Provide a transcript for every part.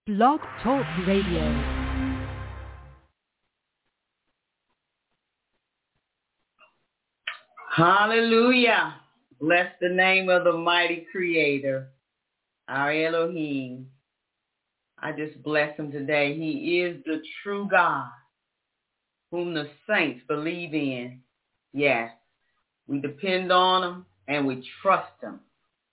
Blog Talk Radio. Hallelujah. Bless the name of the mighty creator, our Elohim. I just bless him today. He is the true God whom the saints believe in. Yes, we depend on him and we trust him.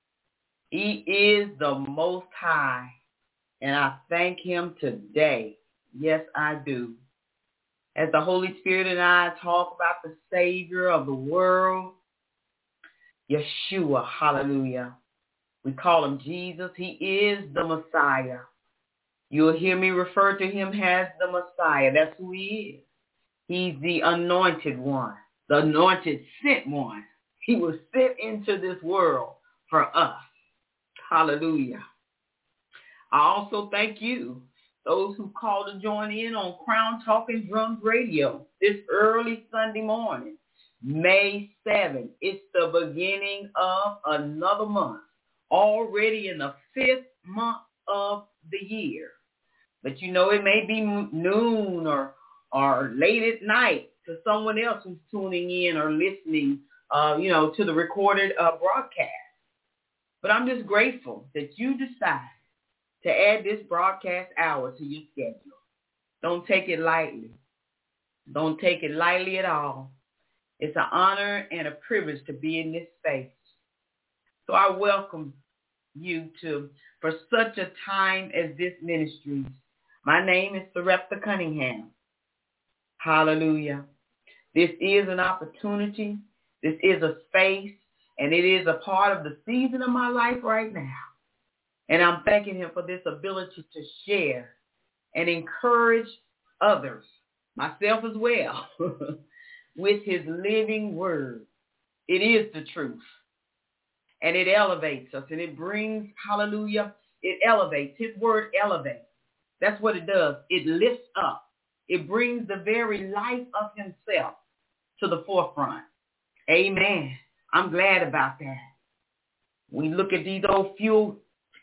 He is the Most High, and I thank him today. Yes, I do. As the Holy Spirit and I talk about the Savior of the world, Yeshua, hallelujah. We call him Jesus. He is the Messiah. You'll hear me refer to him as the Messiah. That's who he is. He's the anointed one, the anointed sent one. He was sent into this world for us. Hallelujah. I also thank you, those who called to join in on Crown Talking Drums Radio this early Sunday morning, May 7th. It's the beginning of another month, already in the 5th month of the year. But you know, it may be noon or late at night to someone else who's tuning in or listening, to the recorded broadcast. But I'm just grateful that you decided to add this broadcast hour to your schedule. Don't take it lightly. Don't take it lightly at all. It's an honor and a privilege to be in this space. So I welcome you for such a time as this ministry. My name is Sarepta Cunningham. Hallelujah. This is an opportunity. This is a space, and it is a part of the season of my life right now. And I'm thanking him for this ability to share and encourage others, myself as well, with his living word. It is the truth. And it elevates us, and it brings, hallelujah, it elevates. His word elevates. That's what it does. It lifts up. It brings the very life of himself to the forefront. Amen. I'm glad about that. We look at these old fetal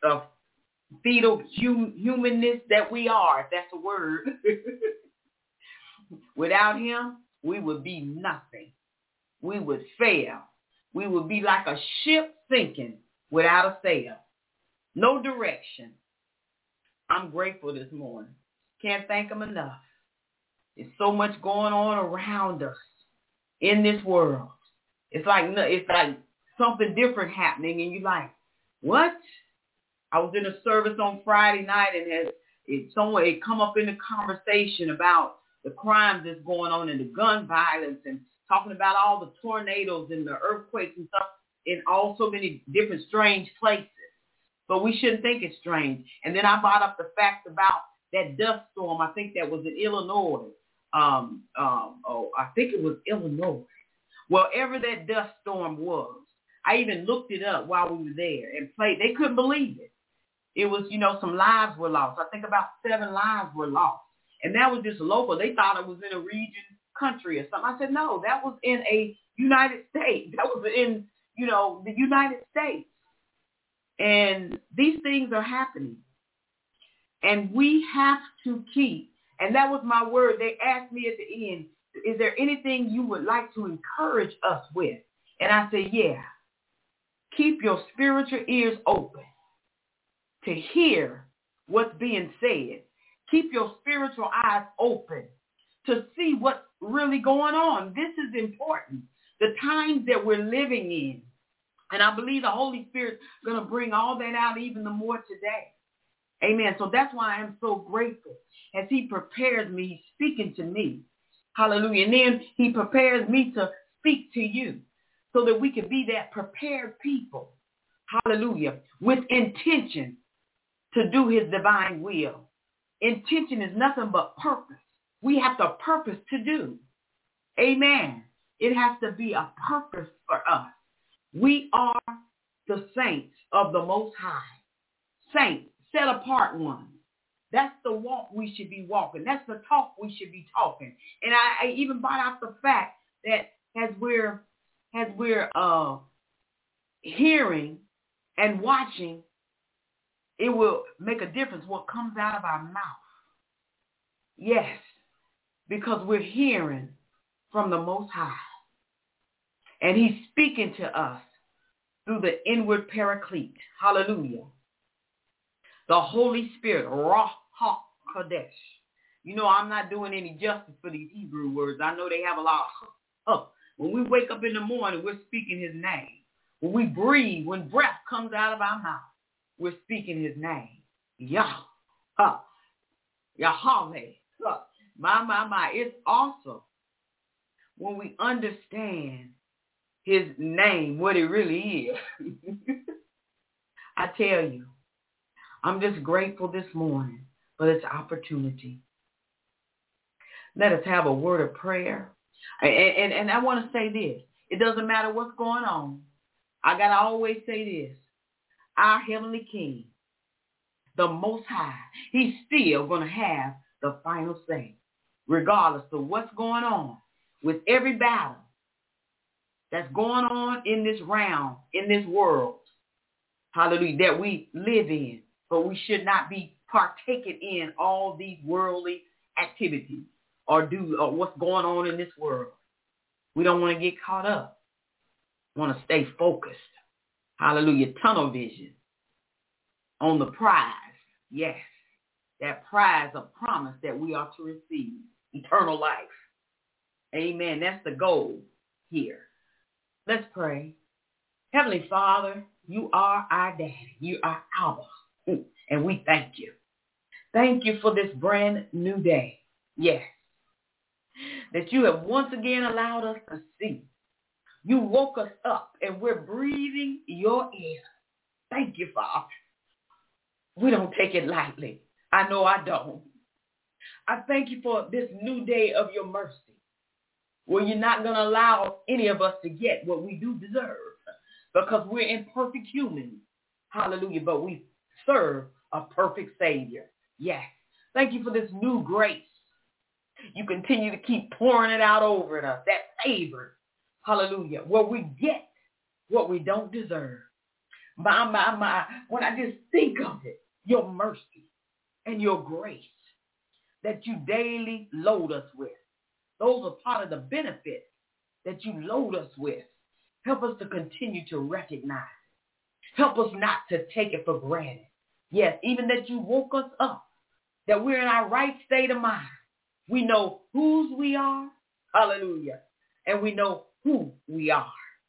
humanness that we are, if that's a word. Without him, we would be nothing. We would fail. We would be like a ship sinking without a sail. No direction. I'm grateful this morning. Can't thank him enough. There's so much going on around us in this world. It's like something different happening, and you're like, what? I was in a service on Friday night, and it come up in the conversation about the crimes that's going on and the gun violence, and talking about all the tornadoes and the earthquakes and stuff in all so many different strange places. But we shouldn't think it's strange. And then I brought up the fact about that dust storm. I think that was in Illinois. I think it was Illinois. Wherever that dust storm was, I even looked it up while we were there and played. They couldn't believe it. It was, some lives were lost. I think about 7 lives were lost. And that was just local. They thought it was in a region, country or something. I said, no, that was in a United States. That was in, the United States. And these things are happening. And we have to keep, and that was my word. They asked me at the end, is there anything you would like to encourage us with? And I said, yeah. Keep your spiritual ears open to hear what's being said. Keep your spiritual eyes open to see what's really going on. This is important. The times that we're living in. And I believe the Holy Spirit's going to bring all that out even the more today. Amen. So that's why I am so grateful. As he prepares me, he's speaking to me. Hallelujah. And then he prepares me to speak to you so that we can be that prepared people. Hallelujah. With intention to do his divine will. Intention is nothing but purpose. We have the purpose to do. Amen. It has to be a purpose for us. We are the saints of the Most High. Saints, set apart ones. That's the walk we should be walking. That's the talk we should be talking. And I even brought out the fact that as we're hearing and watching It will make a difference what comes out of our mouth. Yes, because we're hearing from the Most High. And he's speaking to us through the inward paraclete. Hallelujah. The Holy Spirit, Ruach HaKodesh. You know, I'm not doing any justice for these Hebrew words. I know they have a lot of When we wake up in the morning, we're speaking his name. When we breathe, when breath comes out of our mouth, we're speaking his name. Yah. Yahweh. My. It's awesome when we understand his name, what it really is. I tell you, I'm just grateful this morning for this opportunity. Let us have a word of prayer. And I want to say this. It doesn't matter what's going on. I got to always say this. Our Heavenly King, the Most High, he's still going to have the final say, regardless of what's going on with every battle that's going on in this realm, in this world, hallelujah, that we live in. But we should not be partaking in all these worldly activities or what's going on in this world. We don't want to get caught up. We want to stay focused. Hallelujah. Tunnel vision on the prize. Yes, that prize of promise that we are to receive. Eternal life. Amen. That's the goal here. Let's pray. Heavenly Father, you are our daddy. You are Abba. And we thank you. Thank you for this brand new day. Yes. That you have once again allowed us to see. You woke us up and we're breathing your air. Thank you, Father. We don't take it lightly. I know I don't. I thank you for this new day of your mercy, where you're not going to allow any of us to get what we do deserve, because we're imperfect humans. Hallelujah. But we serve a perfect Savior. Yes. Thank you for this new grace. You continue to keep pouring it out over us, that favor. Hallelujah. Where we get what we don't deserve. My. When I just think of it, your mercy and your grace that you daily load us with. Those are part of the benefits that you load us with. Help us to continue to recognize. Help us not to take it for granted. Yes, even that you woke us up, that we're in our right state of mind. We know whose we are. Hallelujah. And we know who we are.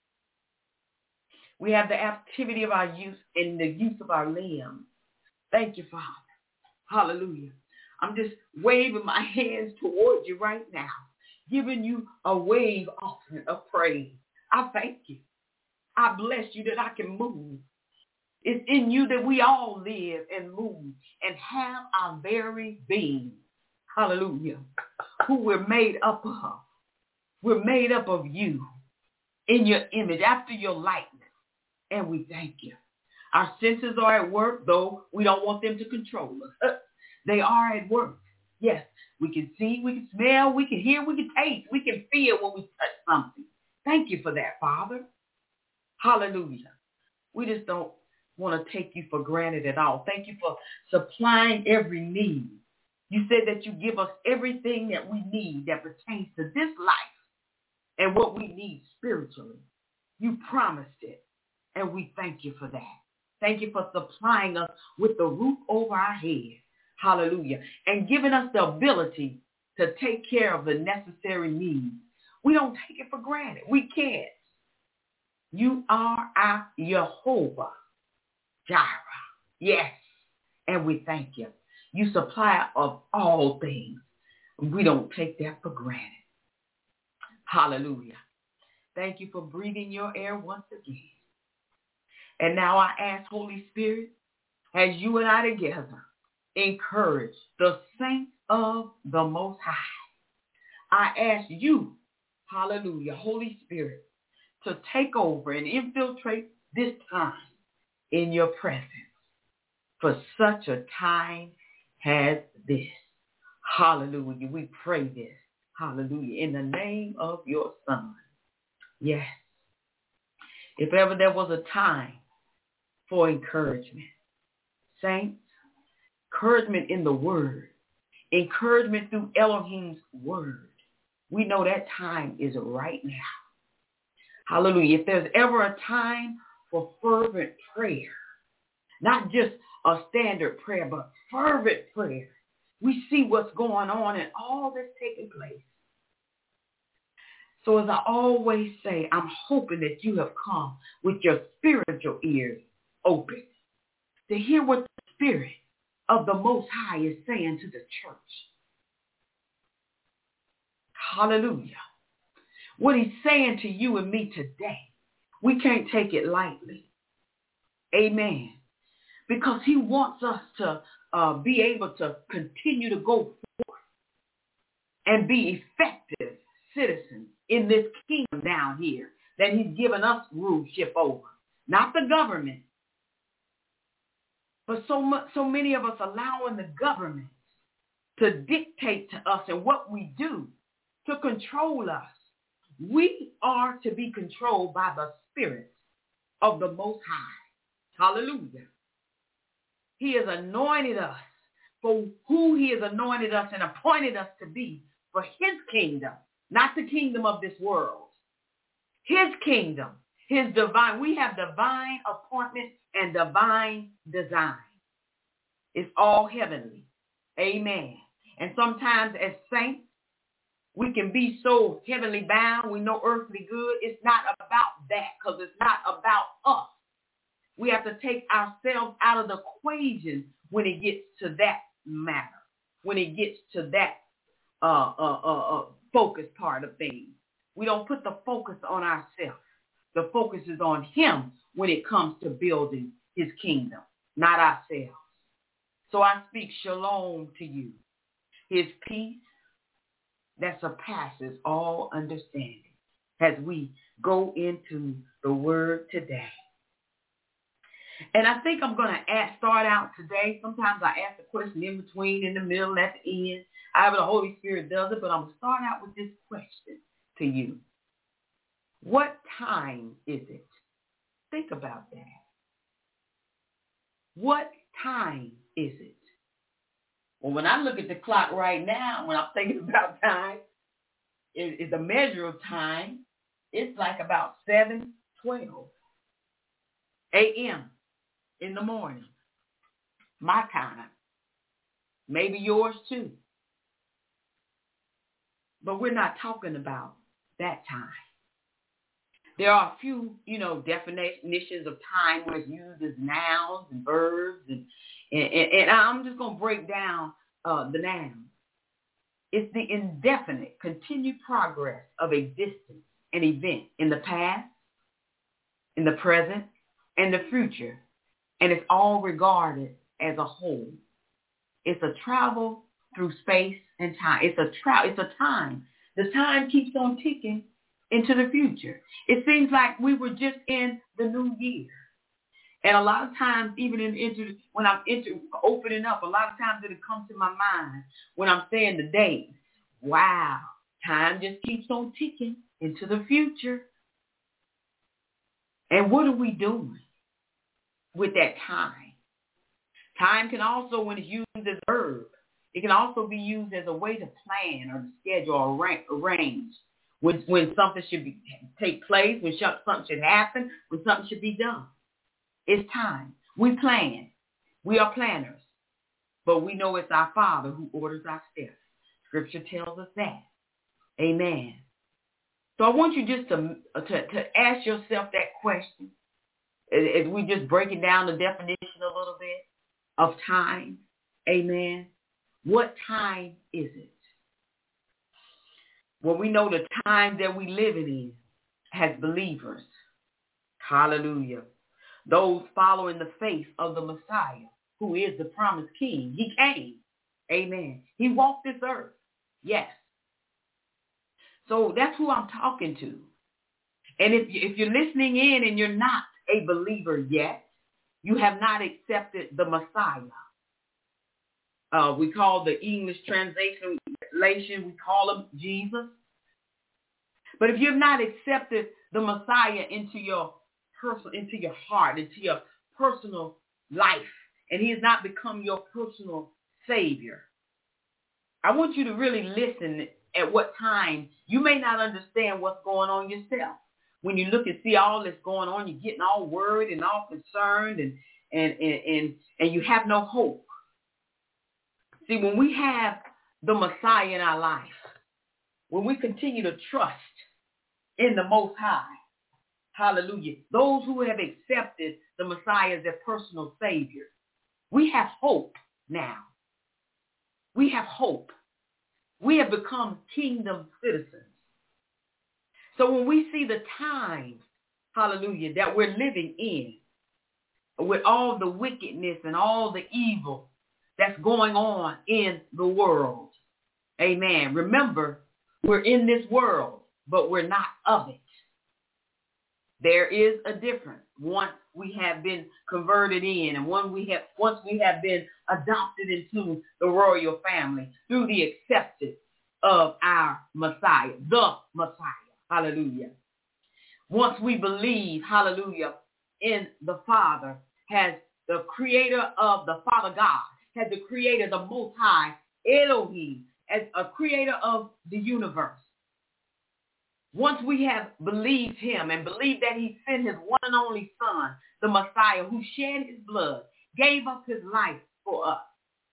We have the activity of our use and the use of our limbs. Thank you, Father. Hallelujah. I'm just waving my hands towards you right now, giving you a wave offering of praise. I thank you. I bless you that I can move. It's in you that we all live and move and have our very being. Hallelujah. Who we're made up of. We're made up of you in your image, after your likeness. And we thank you. Our senses are at work, though we don't want them to control us. They are at work. Yes, we can see, we can smell, we can hear, we can taste, we can feel when we touch something. Thank you for that, Father. Hallelujah. We just don't want to take you for granted at all. Thank you for supplying every need. You said that you give us everything that we need that pertains to this life and what we need spiritually. You promised it, and we thank you for that. Thank you for supplying us with the roof over our head. Hallelujah. And giving us the ability to take care of the necessary needs. We don't take it for granted. We can't. You are our Jehovah Jireh. Yes. And we thank you. You supply of all things. We don't take that for granted. Hallelujah. Thank you for breathing your air once again. And now I ask, Holy Spirit, as you and I together encourage the saints of the Most High, I ask you, hallelujah, Holy Spirit, to take over and infiltrate this time in your presence for such a time as this. Hallelujah. We pray this. Hallelujah. In the name of your Son. Yes. If ever there was a time for encouragement, saints, encouragement in the word, encouragement through Elohim's word. We know that time is right now. Hallelujah. If there's ever a time for fervent prayer, not just a standard prayer, but fervent prayer, we see what's going on and all that's taking place. So as I always say, I'm hoping that you have come with your spiritual ears open to hear what the Spirit of the Most High is saying to the church. Hallelujah. What he's saying to you and me today, we can't take it lightly. Amen. Because he wants us to be able to continue to go forth and be effective citizens in this kingdom down here that he's given us ruleship over. Not the government, but so many of us allowing the government to dictate to us and what we do, to control us. We are to be controlled by the Spirit of the Most High. Hallelujah. He has anointed us for who he has anointed us and appointed us to be for his kingdom, not the kingdom of this world. His kingdom, his divine. We have divine appointment and divine design. It's all heavenly. Amen. And sometimes as saints, we can be so heavenly bound, we know earthly good. It's not about that because it's not about us. We have to take ourselves out of the equation when it gets to that matter, when it gets to that focus part of things. We don't put the focus on ourselves. The focus is on him when it comes to building his kingdom, not ourselves. So I speak shalom to you, his peace that surpasses all understanding as we go into the word today. And I think I'm going to start out today. Sometimes I ask the question in between, in the middle, at the end. However the Holy Spirit does it, but I'm going to start out with this question to you. What time is it? Think about that. What time is it? Well, when I look at the clock right now, when I'm thinking about time, it's a measure of time. It's like about 7:12 a.m. in the morning. My time. Maybe yours too. But we're not talking about that time. There are a few, definitions of time where it's used as nouns and verbs. And I'm just going to break down the nouns. It's the indefinite, continued progress of existence, an event in the past, in the present, and the future. And it's all regarded as a whole. It's a travel through space and time. It's a time. The time keeps on ticking into the future. It seems like we were just in the new year. And a lot of times, even when I'm opening up, a lot of times it'll come to my mind when I'm saying the date. Wow, time just keeps on ticking into the future. And what are we doing with that time? Time can also, when it's used as a verb, it can also be used as a way to plan or to schedule or arrange when something should take place, when something should happen, when something should be done. It's time. We plan. We are planners. But we know it's our Father who orders our steps. Scripture tells us that. Amen. So I want you just to ask yourself that question as we just breaking down the definition a little bit of time. Amen. What time is it? Well, we know the time that we live in as believers. Hallelujah. Those following the faith of the Messiah, who is the promised King. He came. Amen. He walked this earth. Yes. So that's who I'm talking to. And if you're listening in and you're not a believer yet, you have not accepted the Messiah. We call the English translation, we call him Jesus. But if you've not accepted the Messiah into your heart, into your personal life, and he has not become your personal Savior. I want you to really listen at what time. You may not understand what's going on yourself. When you look and see all that's going on, you're getting all worried and all concerned, and you have no hope. See, when we have the Messiah in our life, when we continue to trust in the Most High, hallelujah, those who have accepted the Messiah as their personal Savior, we have hope now. We have hope. We have become kingdom citizens. So when we see the times, hallelujah, that we're living in, with all the wickedness and all the evil that's going on in the world, amen. Remember, we're in this world, but we're not of it. There is a difference once we have been converted in, and once we have been adopted into the royal family through the acceptance of our Messiah, the Messiah. Hallelujah. Once we believe, hallelujah, in the Father, has the creator of the Father God, has the creator, the Most High, Elohim, as a creator of the universe. Once we have believed him and believed that he sent his one and only Son, the Messiah, who shed his blood, gave up his life for us.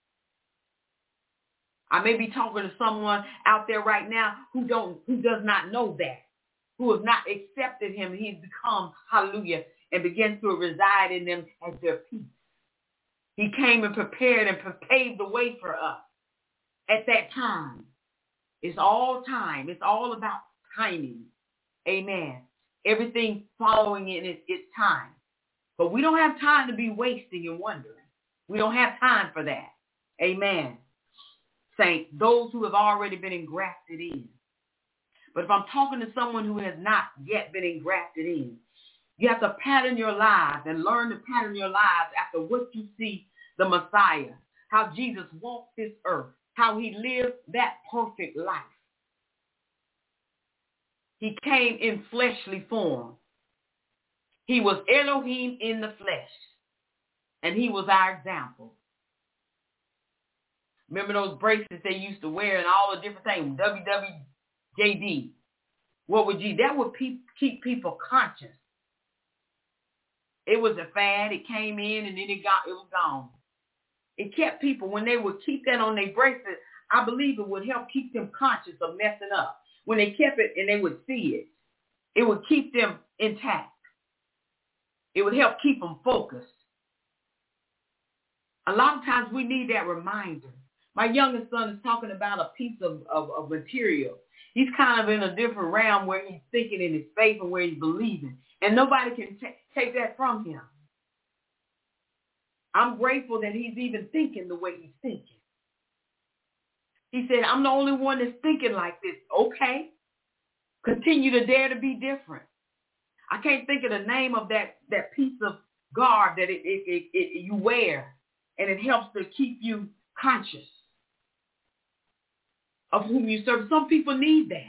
I may be talking to someone out there right now who does not know that, who has not accepted him. He's become, hallelujah, and begins to reside in them as their peace. He came and prepared and paved the way for us at that time. It's all time. It's all about timing. Amen. Everything following in its time. But we don't have time to be wasting and wondering. We don't have time for that. Amen. Saints, those who have already been engrafted in. But if I'm talking to someone who has not yet been engrafted in, you have to pattern your lives and learn to pattern your lives after what you see the Messiah, how Jesus walked this earth, how he lived that perfect life. He came in fleshly form. He was Elohim in the flesh, and he was our example. Remember those bracelets they used to wear and all the different things, WWJD. What would you? That would keep people conscious. It was a fad. It came in and then it was gone. It kept people, when they would keep that on their bracelet, I believe it would help keep them conscious of messing up. When they kept it and they would see it, it would keep them intact. It would help keep them focused. A lot of times we need that reminder. My youngest son is talking about a piece of material. He's kind of in a different realm where he's thinking in his faith and where he's believing. And nobody can take that from him. I'm grateful that he's even thinking the way he's thinking. He said, I'm the only one that's thinking like this. Okay. Continue to dare to be different. I can't think of the name of that piece of garb that you wear, and it helps to keep you conscious of whom you serve. Some people need that.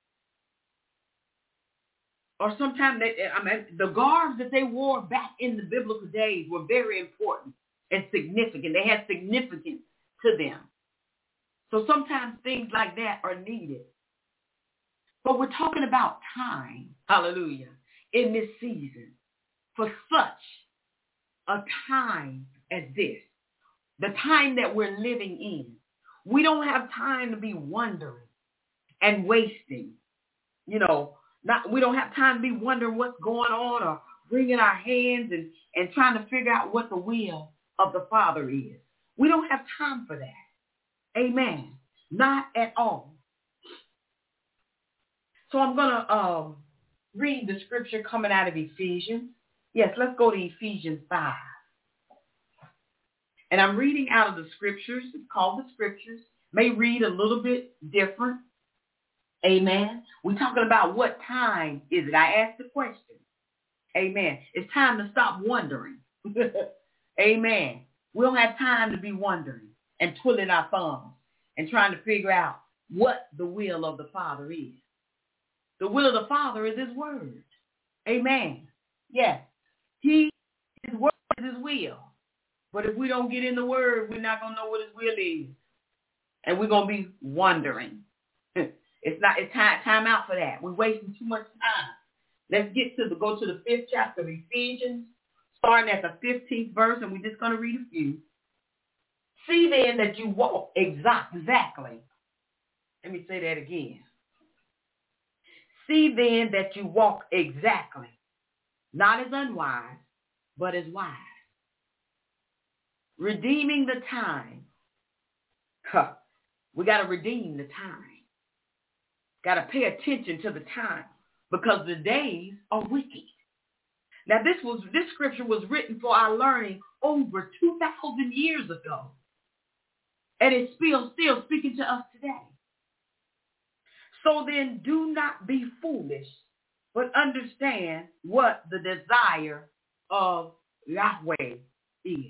Or sometimes the garbs that they wore back in the biblical days were very important and significant. They had significance to them. So sometimes things like that are needed. But we're talking about time, hallelujah, in this season for such a time as this, the time that we're living in. We don't have time to be wondering and wasting, we don't have time to be wondering what's going on or wringing our hands and trying to figure out what the will of the Father is. We don't have time for that. Amen. Not at all. So I'm going to read the scripture coming out of Ephesians. Yes, let's go to Ephesians 5. And I'm reading out of the scriptures. It's called the scriptures. May read a little bit different. Amen. We're talking about what time is it? I asked the question. Amen. It's time to stop wondering. Amen. We don't have time to be wondering and twiddling our thumbs and trying to figure out what the will of the Father is. The will of the Father is his word. Amen. Yes. His word is his will. But if we don't get in the word, we're not going to know what his will is. And we're going to be wondering. It's time out for that. We're wasting too much time. Let's go to the 5th chapter of Ephesians, starting at the 15th verse, and we're just going to read a few. See then that you walk exactly. Let me say that again. See then that you walk exactly, not as unwise, but as wise. Redeeming the time. We got to redeem the time. Got to pay attention to the time because the days are wicked. Now this scripture was written for our learning over 2,000 years ago. And it's still speaking to us today. So then do not be foolish, but understand what the desire of Yahweh is.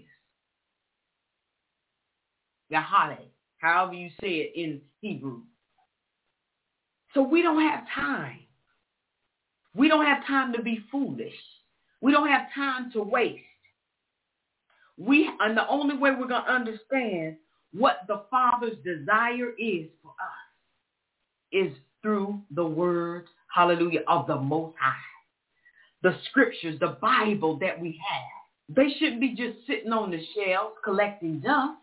Yahweh, however you say it in Hebrew. So we don't have time. We don't have time to be foolish. We don't have time to waste. And the only way we're going to understand what the Father's desire is for us is through the word, hallelujah, of the Most High. The scriptures, the Bible that we have. They shouldn't be just sitting on the shelves collecting dust.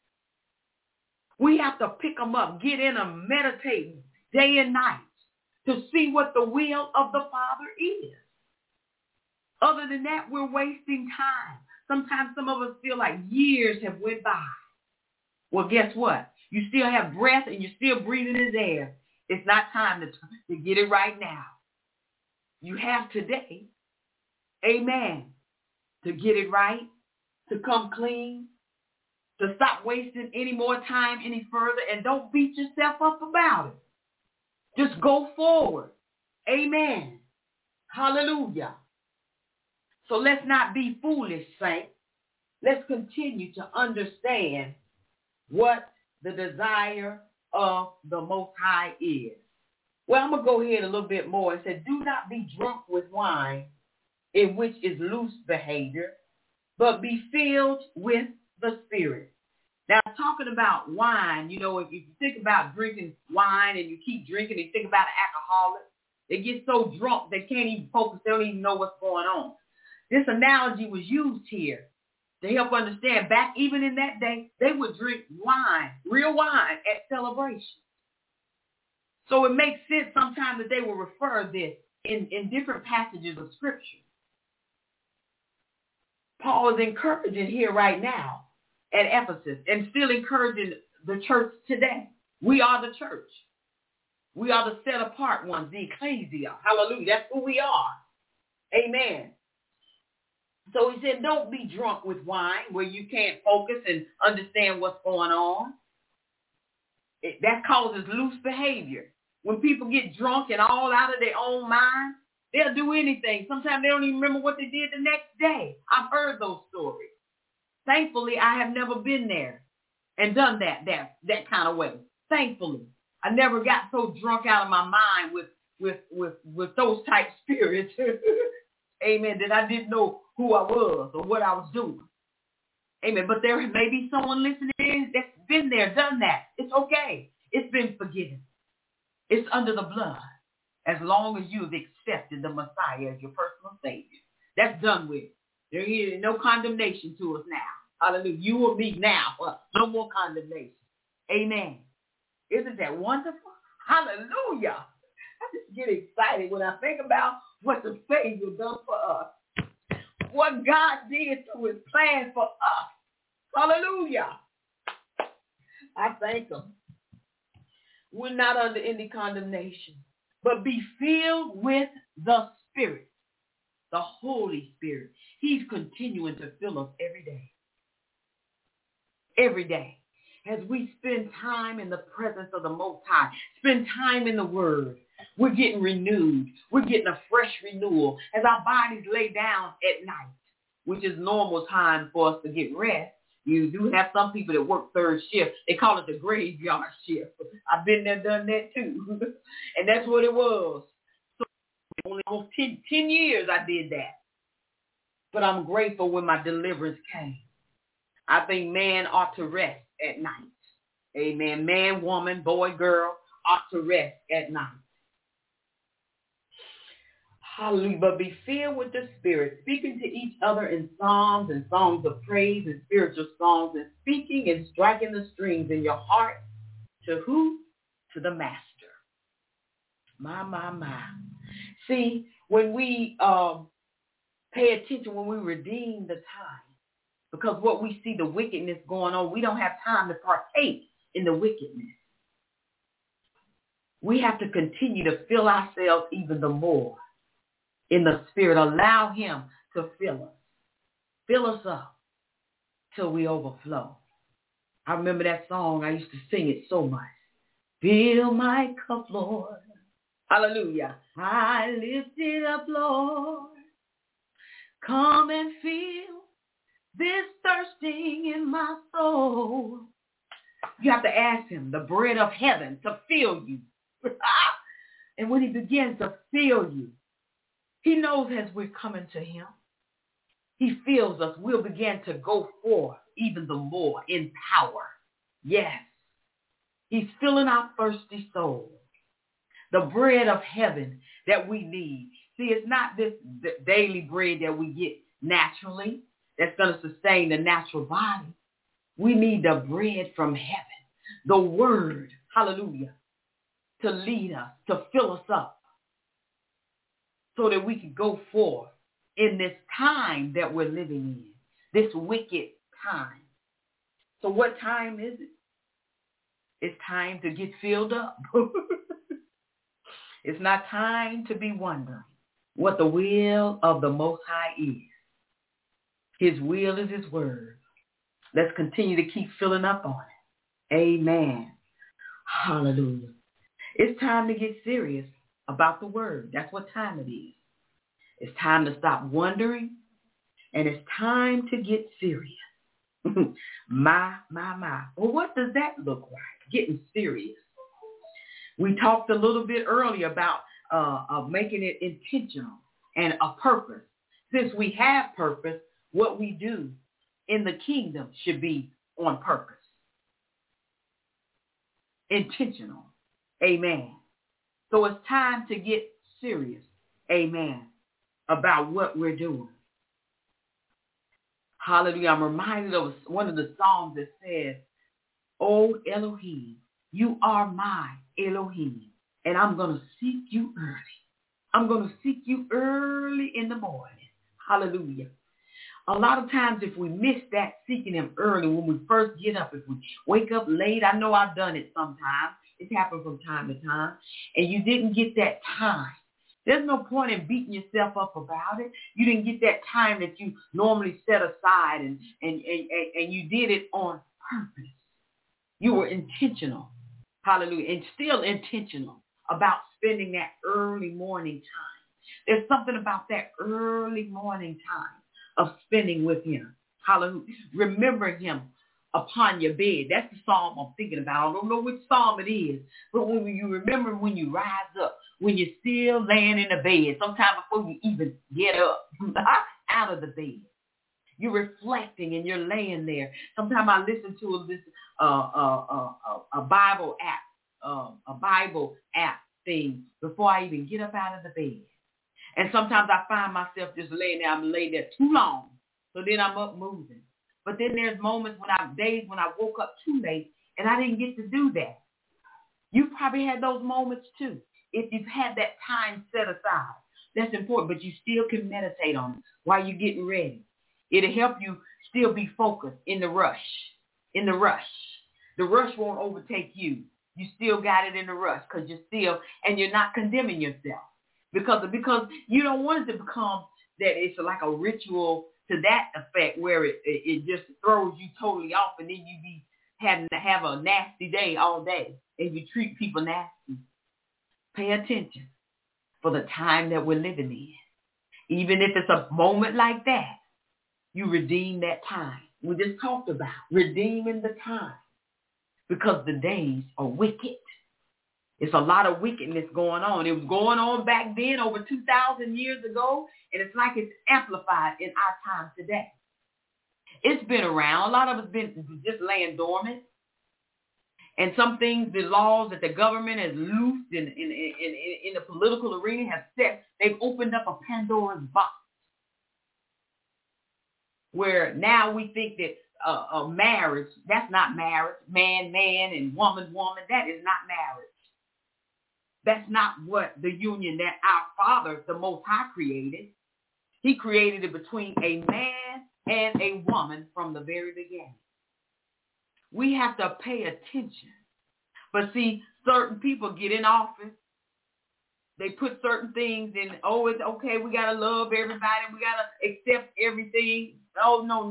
We have to pick them up, get in them, meditate day and night to see what the will of the Father is. Other than that, we're wasting time. Sometimes some of us feel like years have went by. Well, guess what? You still have breath and you're still breathing in air. It's not time to get it right now. You have today, amen, to get it right, to come clean, to stop wasting any more time any further, and don't beat yourself up about it. Just go forward. Amen. Hallelujah. So let's not be foolish, saints. Let's continue to understand what the desire of the Most High is. Well, I'm going to go ahead a little bit more and say, do not be drunk with wine, in which is loose behavior, but be filled with the Spirit. Now, talking about wine, if you think about drinking wine and you keep drinking and you think about an alcoholic, they get so drunk they can't even focus. They don't even know what's going on. This analogy was used here to help understand. Back even in that day, they would drink wine, real wine, at celebration. So it makes sense sometimes that they will refer this in different passages of Scripture. Paul is encouraging here right now at Ephesus and still encouraging the church today. We are the church. We are the set apart ones, the ecclesia. Hallelujah. That's who we are. Amen. So he said, don't be drunk with wine where you can't focus and understand what's going on. That causes loose behavior. When people get drunk and all out of their own mind, they'll do anything. Sometimes they don't even remember what they did the next day. I've heard those stories. Thankfully, I have never been there and done that kind of way. Thankfully, I never got so drunk out of my mind with those type spirits. Amen. That I didn't know who I was or what I was doing. Amen. But there may be someone listening that's been there, done that. It's okay. It's been forgiven. It's under the blood. As long as you've accepted the Messiah as your personal Savior. That's done with. There is no condemnation to us now. Hallelujah. You or me now. No more condemnation. Amen. Isn't that wonderful? Hallelujah. I just get excited when I think about what the Savior done for us. What God did through his plan for us. Hallelujah. I thank him. We're not under any condemnation, but be filled with the Spirit, the Holy Spirit. He's continuing to fill us every day. Every day. As we spend time in the presence of the Most High, spend time in the Word, we're getting renewed. We're getting a fresh renewal as our bodies lay down at night, which is normal time for us to get rest. You do have some people that work third shift. They call it the graveyard shift. I've been there, done that too. And that's what it was. So only almost 10 years I did that. But I'm grateful when my deliverance came. I think man ought to rest at night. Amen. Man, woman, boy, girl ought to rest at night. Hallelujah. But be filled with the Spirit, speaking to each other in psalms and songs of praise and spiritual songs, and speaking and striking the strings in your heart. To who? To the Master. My. See, when we pay attention, when we redeem the time, because what we see the wickedness going on, we don't have time to partake in the wickedness. We have to continue to fill ourselves even the more in the Spirit. Allow him to fill us. Fill us up till we overflow. I remember that song. I used to sing it so much. Fill my cup, Lord. Hallelujah. I lift it up, Lord. Come and fill this thirsting in my soul. You have to ask him, the bread of heaven, to fill you. And when he begins to fill you, he knows as we're coming to him, he fills us. We'll begin to go forth even the more in power. Yes. He's filling our thirsty soul. The bread of heaven that we need. See, it's not this daily bread that we get naturally that's going to sustain the natural body. We need the bread from heaven, the word, hallelujah, to lead us, to fill us up so that we can go forth in this time that we're living in, this wicked time. So what time is it? It's time to get filled up. It's not time to be wondering what the will of the Most High is. His will is his word. Let's continue to keep filling up on it. Amen. Hallelujah. It's time to get serious about the word. That's what time it is. It's time to stop wondering, and it's time to get serious. My. Well, what does that look like, getting serious? We talked a little bit earlier about making it intentional and a purpose. Since we have purpose, what we do in the kingdom should be on purpose. Intentional. Amen. So it's time to get serious. Amen. About what we're doing. Hallelujah. I'm reminded of one of the Psalms that says, "Oh Elohim, you are my Elohim, and I'm going to seek you early. I'm going to seek you early in the morning." Hallelujah. A lot of times if we miss that seeking him early, when we first get up, if we wake up late, I know I've done it sometimes. It's happened from time to time. And you didn't get that time. There's no point in beating yourself up about it. You didn't get that time that you normally set aside, and you did it on purpose. You were intentional. Hallelujah. And still intentional about spending that early morning time. There's something about that early morning time of spending with him. Hallelujah. Remembering him upon your bed. That's the psalm I'm thinking about. I don't know which psalm it is, but when you remember when you rise up, when you're still laying in the bed, sometime before you even get up out of the bed, you're reflecting and you're laying there. Sometimes I listen to a Bible app thing before I even get up out of the bed. And sometimes I find myself just laying there. I'm laying there too long, so then I'm up moving. But then there's moments days when I woke up too late and I didn't get to do that. You probably had those moments too. If you've had that time set aside, that's important, but you still can meditate on it while you're getting ready. It'll help you still be focused in the rush. The rush won't overtake you. You still got it in the rush because you're not condemning yourself. Because you don't want it to become that it's like a ritual to that effect where it just throws you totally off, and then you be having to have a nasty day all day and you treat people nasty. Pay attention for the time that we're living in. Even if it's a moment like that, you redeem that time. We just talked about redeeming the time because the days are wicked. It's a lot of wickedness going on. It was going on back then over 2,000 years ago, and it's like it's amplified in our time today. It's been around. A lot of it's been just laying dormant. And some things, the laws that the government has loosed in the political arena have set, they've opened up a Pandora's box where now we think that a marriage, that's not marriage, man, and woman, that is not marriage. That's not what the union that our Father, the Most High, created. He created it between a man and a woman from the very beginning. We have to pay attention. But see, certain people get in office. They put certain things in, oh, it's okay, we got to love everybody. We got to accept everything. Oh, no.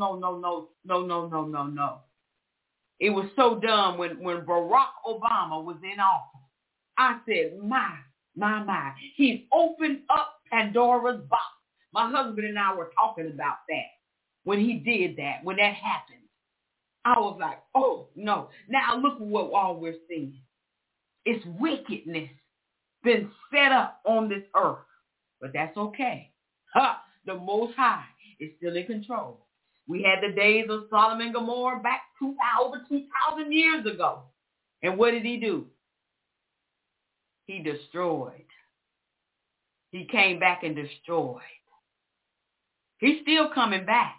It was so dumb when Barack Obama was in office. I said, my. He's opened up Pandora's box. My husband and I were talking about that when he did that, when that happened. I was like, oh, no. Now look at what all we're seeing. It's wickedness been set up on this earth. But that's okay. The Most High is still in control. We had the days of Sodom and Gomorrah back over 2,000 years ago. And what did he do? He destroyed. He came back and destroyed. He's still coming back.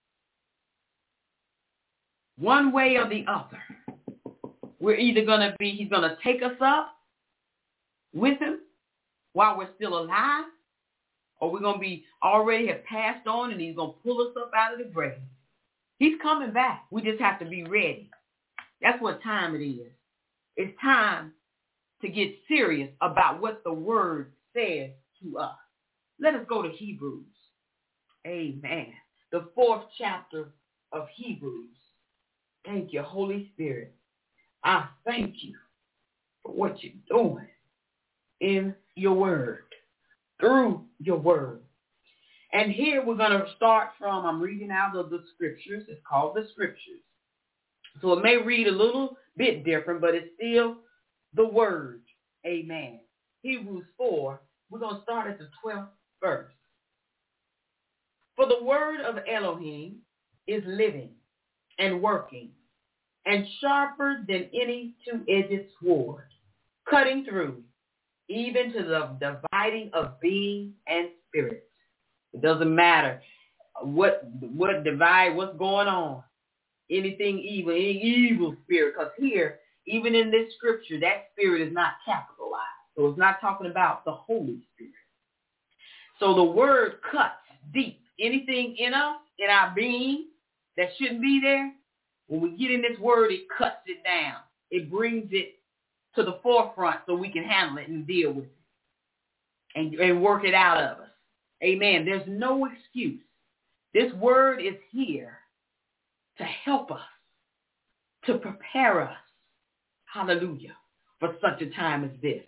One way or the other. We're either going to be, he's going to take us up with him while we're still alive, or we're going to be already have passed on and he's going to pull us up out of the grave. He's coming back. We just have to be ready. That's what time it is. It's time to get serious about what the word says to us. Let us go to Hebrews. Amen. The 4th chapter of Hebrews. Thank you, Holy Spirit. I thank you for what you're doing in your word, through your word. And here we're going to start from, I'm reading out of the scriptures. It's called the scriptures. So it may read a little bit different, but it's still the word. Amen. Hebrews 4, we're going to start at the 12th verse. For the word of Elohim is living and working, and sharper than any two-edged sword, cutting through, even to the dividing of being and spirit. It doesn't matter what divide, what's going on, anything evil, any evil spirit, because here, even in this scripture, that spirit is not capitalized. So it's not talking about the Holy Spirit. So the word cuts deep. Anything in us, in our being, that shouldn't be there, when we get in this word, it cuts it down. It brings it to the forefront so we can handle it and deal with it and work it out of us. Amen. There's no excuse. This word is here to help us, to prepare us. Hallelujah. For such a time as this.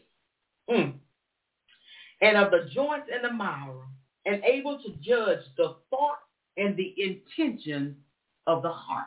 And of the joints and the marrow, and able to judge the thought and the intention of the heart.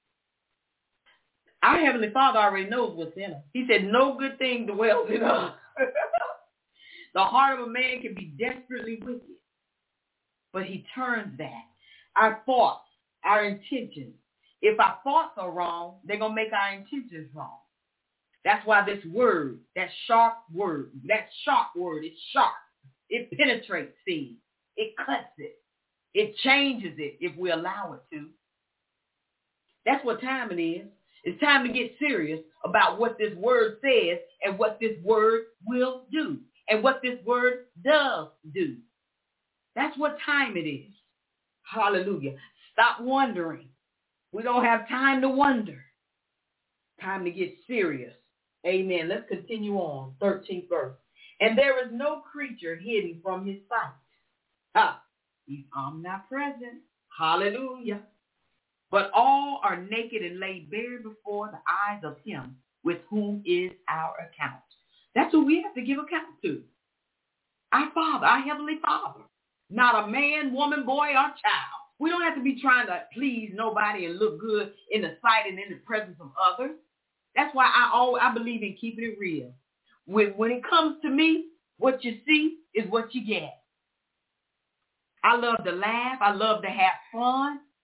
Our Heavenly Father already knows what's in us. He said, no good thing dwells in us. The heart of a man can be desperately wicked, but he turns that. Our thoughts, our intentions. If our thoughts are wrong, they're going to make our intentions wrong. That's why this word, that sharp word is sharp. It penetrates things. It cuts it. It changes it if we allow it to. That's what time it is. It's time to get serious about what this word says and what this word will do and what this word does do. That's what time it is. Hallelujah. Stop wondering. We don't have time to wonder. Time to get serious. Amen. Let's continue on. 13th verse. And there is no creature hidden from his sight. He's omnipresent. Hallelujah. But all are naked and laid bare before the eyes of him with whom is our account. That's who we have to give account to. Our Father, our Heavenly Father. Not a man, woman, boy, or child. We don't have to be trying to please nobody and look good in the sight and in the presence of others. That's why I believe in keeping it real. When it comes to me, what you see is what you get. I love to laugh. I love to have fun.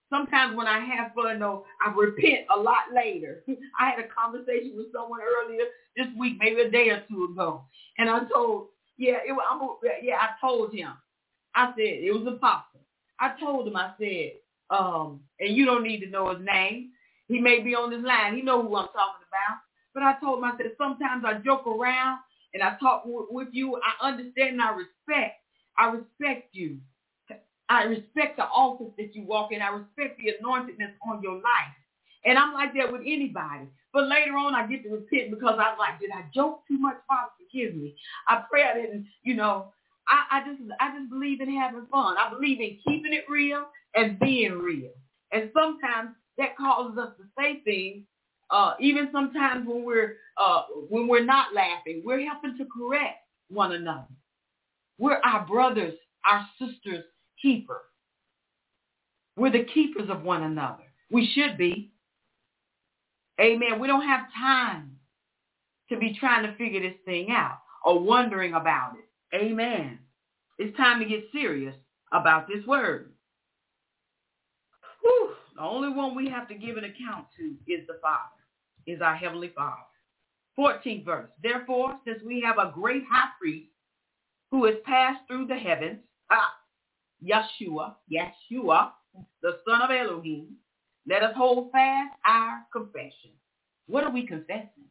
Sometimes when I have fun, though, I repent a lot later. I had a conversation with someone earlier this week, maybe a day or two ago, and I told, I told him. I said, it was Apostle. I told him, I said, and you don't need to know his name. He may be on this line. He know who I'm talking about. But I told him, I said, sometimes I joke around and I talk with you. I understand and I respect. I respect you. I respect the office that you walk in. I respect the anointing that's on your life. And I'm like that with anybody. But later on, I get to repent because I'm like, did I joke too much? Father, forgive me. I pray I didn't, I just believe in having fun. I believe in keeping it real and being real. And sometimes that causes us to say things, even sometimes when we're not laughing. We're helping to correct one another. We're our brothers, our sisters' keeper. We're the keepers of one another. We should be. Amen. We don't have time to be trying to figure this thing out or wondering about it. Amen. It's time to get serious about this word. Whew. The only one we have to give an account to is the Father, is our Heavenly Father. 14th verse. Therefore, since we have a great high priest who has passed through the heavens, Yeshua, the Son of Elohim, let us hold fast our confession. What are we confessing?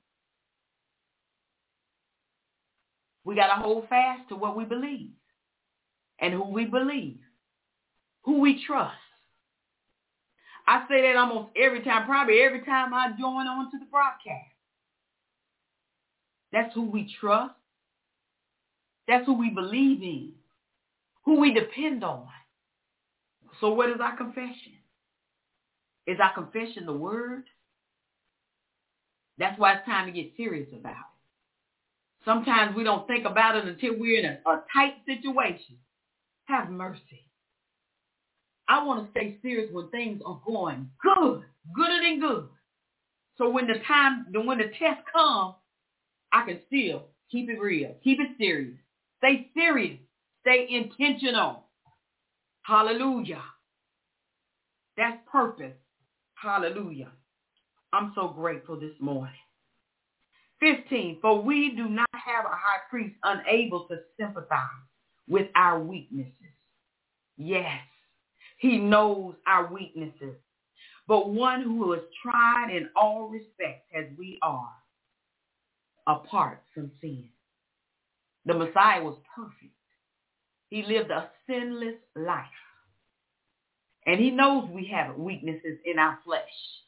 We got to hold fast to what we believe and who we believe, who we trust. I say that almost every time, probably every time I join on to the broadcast. That's who we trust. That's who we believe in, who we depend on. So what is our confession? Is our confession the word? That's why it's time to get serious about it. Sometimes we don't think about it until we're in a tight situation. Have mercy. I want to stay serious when things are going good, gooder than good. So when the test comes, I can still keep it real, keep it serious. Stay serious, stay intentional. Hallelujah. That's purpose. Hallelujah. I'm so grateful this morning. 15, for we do not have a high priest unable to sympathize with our weaknesses. Yes, he knows our weaknesses, but one who is tried in all respects as we are, apart from sin. The Messiah was perfect. He lived a sinless life. And he knows we have weaknesses in our flesh.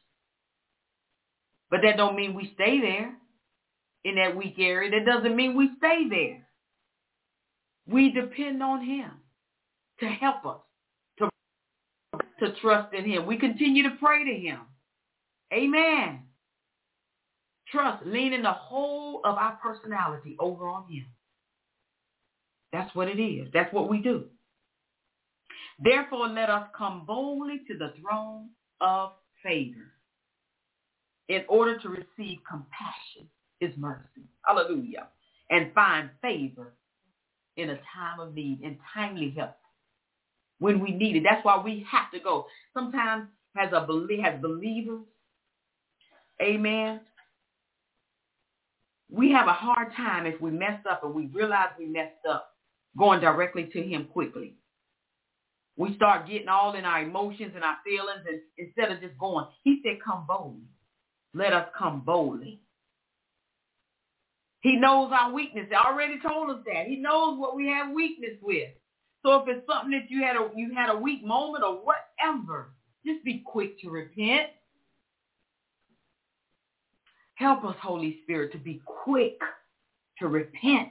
But that don't mean we stay there in that weak area. That doesn't mean we stay there. We depend on him to help us, to trust in him. We continue to pray to him. Amen. Trust, leaning the whole of our personality over on him. That's what it is. That's what we do. Therefore, let us come boldly to the throne of favor in order to receive compassion, his mercy. Hallelujah. And find favor in a time of need and timely help when we need it. That's why we have to go. Sometimes as believers, amen, we have a hard time if we mess up and we realize we messed up, going directly to him quickly. We start getting all in our emotions and our feelings, and instead of just going, he said, come boldly. Let us come boldly. He knows our weakness. He already told us that. He knows what we have weakness with. So if it's something that you had a weak moment or whatever, just be quick to repent. Help us, Holy Spirit, to be quick to repent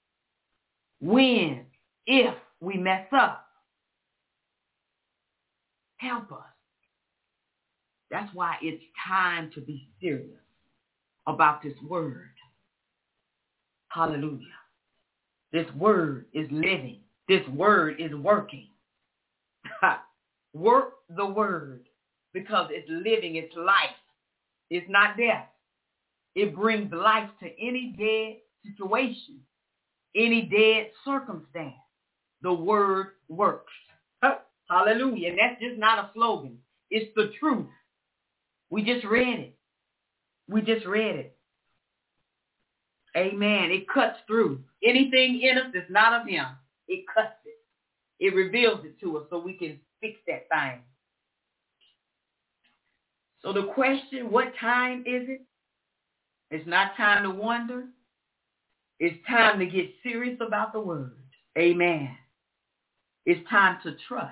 if we mess up. Help us. That's why it's time to be serious about this word. Hallelujah. This word is living. This word is working. Work the word because it's living. It's life. It's not death. It brings life to any dead situation, any dead circumstance. The word works. Hallelujah. And that's just not a slogan. It's the truth. We just read it. We just read it. Amen. It cuts through. Anything in us that's not of him, it cuts it. It reveals it to us so we can fix that thing. So the question, what time is it? It's not time to wonder. It's time to get serious about the word. Amen. It's time to trust.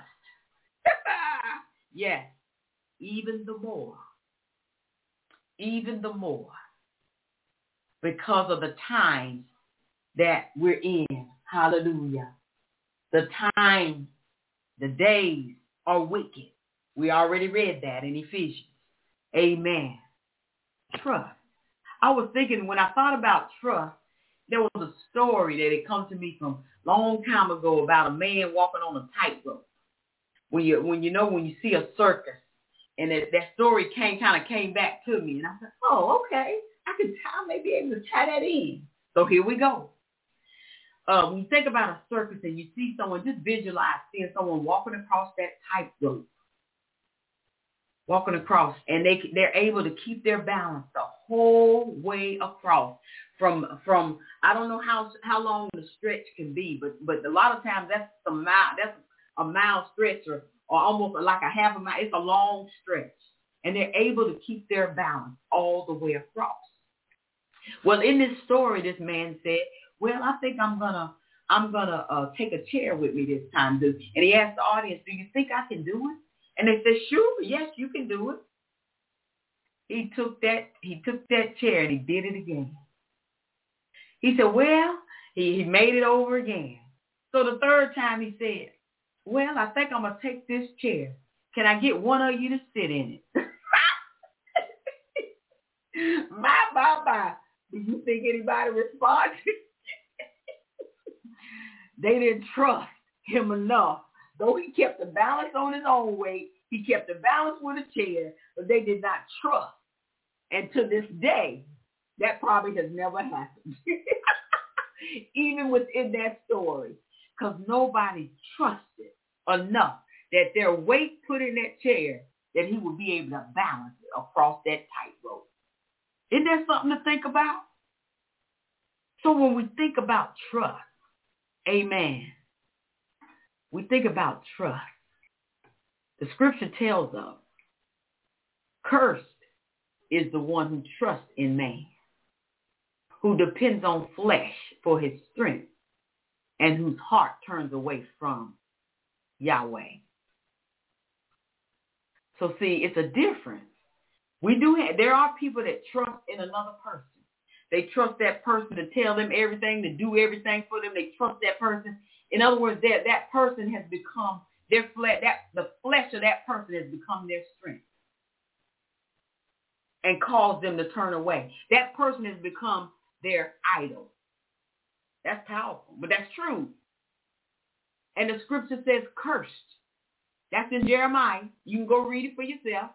Yes, even the more. Even the more. Because of the times that we're in. Hallelujah. The time, the days are wicked. We already read that in Ephesians. Amen. Trust. I was thinking, when I thought about trust, there was a story that had come to me from a long time ago about a man walking on a tightrope. When you see a circus, and that story came back to me, and I said, oh, okay, I may be able to tie that in. So here we go. When you think about a circus and you see someone, just visualize seeing someone walking across that tightrope. Walking across, and they're able to keep their balance the whole way across. From I don't know how long the stretch can be, but a lot of times that's a mile stretch or almost like a half a mile. It's a long stretch, and they're able to keep their balance all the way across. Well, in this story, this man said, "Well, I think I'm gonna take a chair with me this time, dude." And he asked the audience, "Do you think I can do it?" And they said, "Sure, yes, you can do it." He took that chair and he did it again. He said, "Well," he made it over again. So the third time he said, "Well, I think I'm going to take this chair. Can I get one of you to sit in it?" My. Do you think anybody responded? They didn't trust him enough. Though he kept the balance on his own weight, he kept the balance with a chair, but they did not trust. And to this day, that probably has never happened. Even within that story, because nobody trusted enough that their weight put in that chair, that he would be able to balance it across that tightrope. Isn't that something to think about? So when we think about trust, amen, we think about trust. The scripture tells us, cursed is the one who trusts in man, who depends on flesh for his strength, and whose heart turns away from Yahweh. So see, it's a difference. There are people that trust in another person. They trust that person to tell them everything, to do everything for them. They trust that person. In other words, that person has become their flesh. The flesh of that person has become their strength and caused them to turn away. That person has become their idol. That's powerful, but that's true. And the scripture says cursed. That's in Jeremiah. You can go read it for yourself.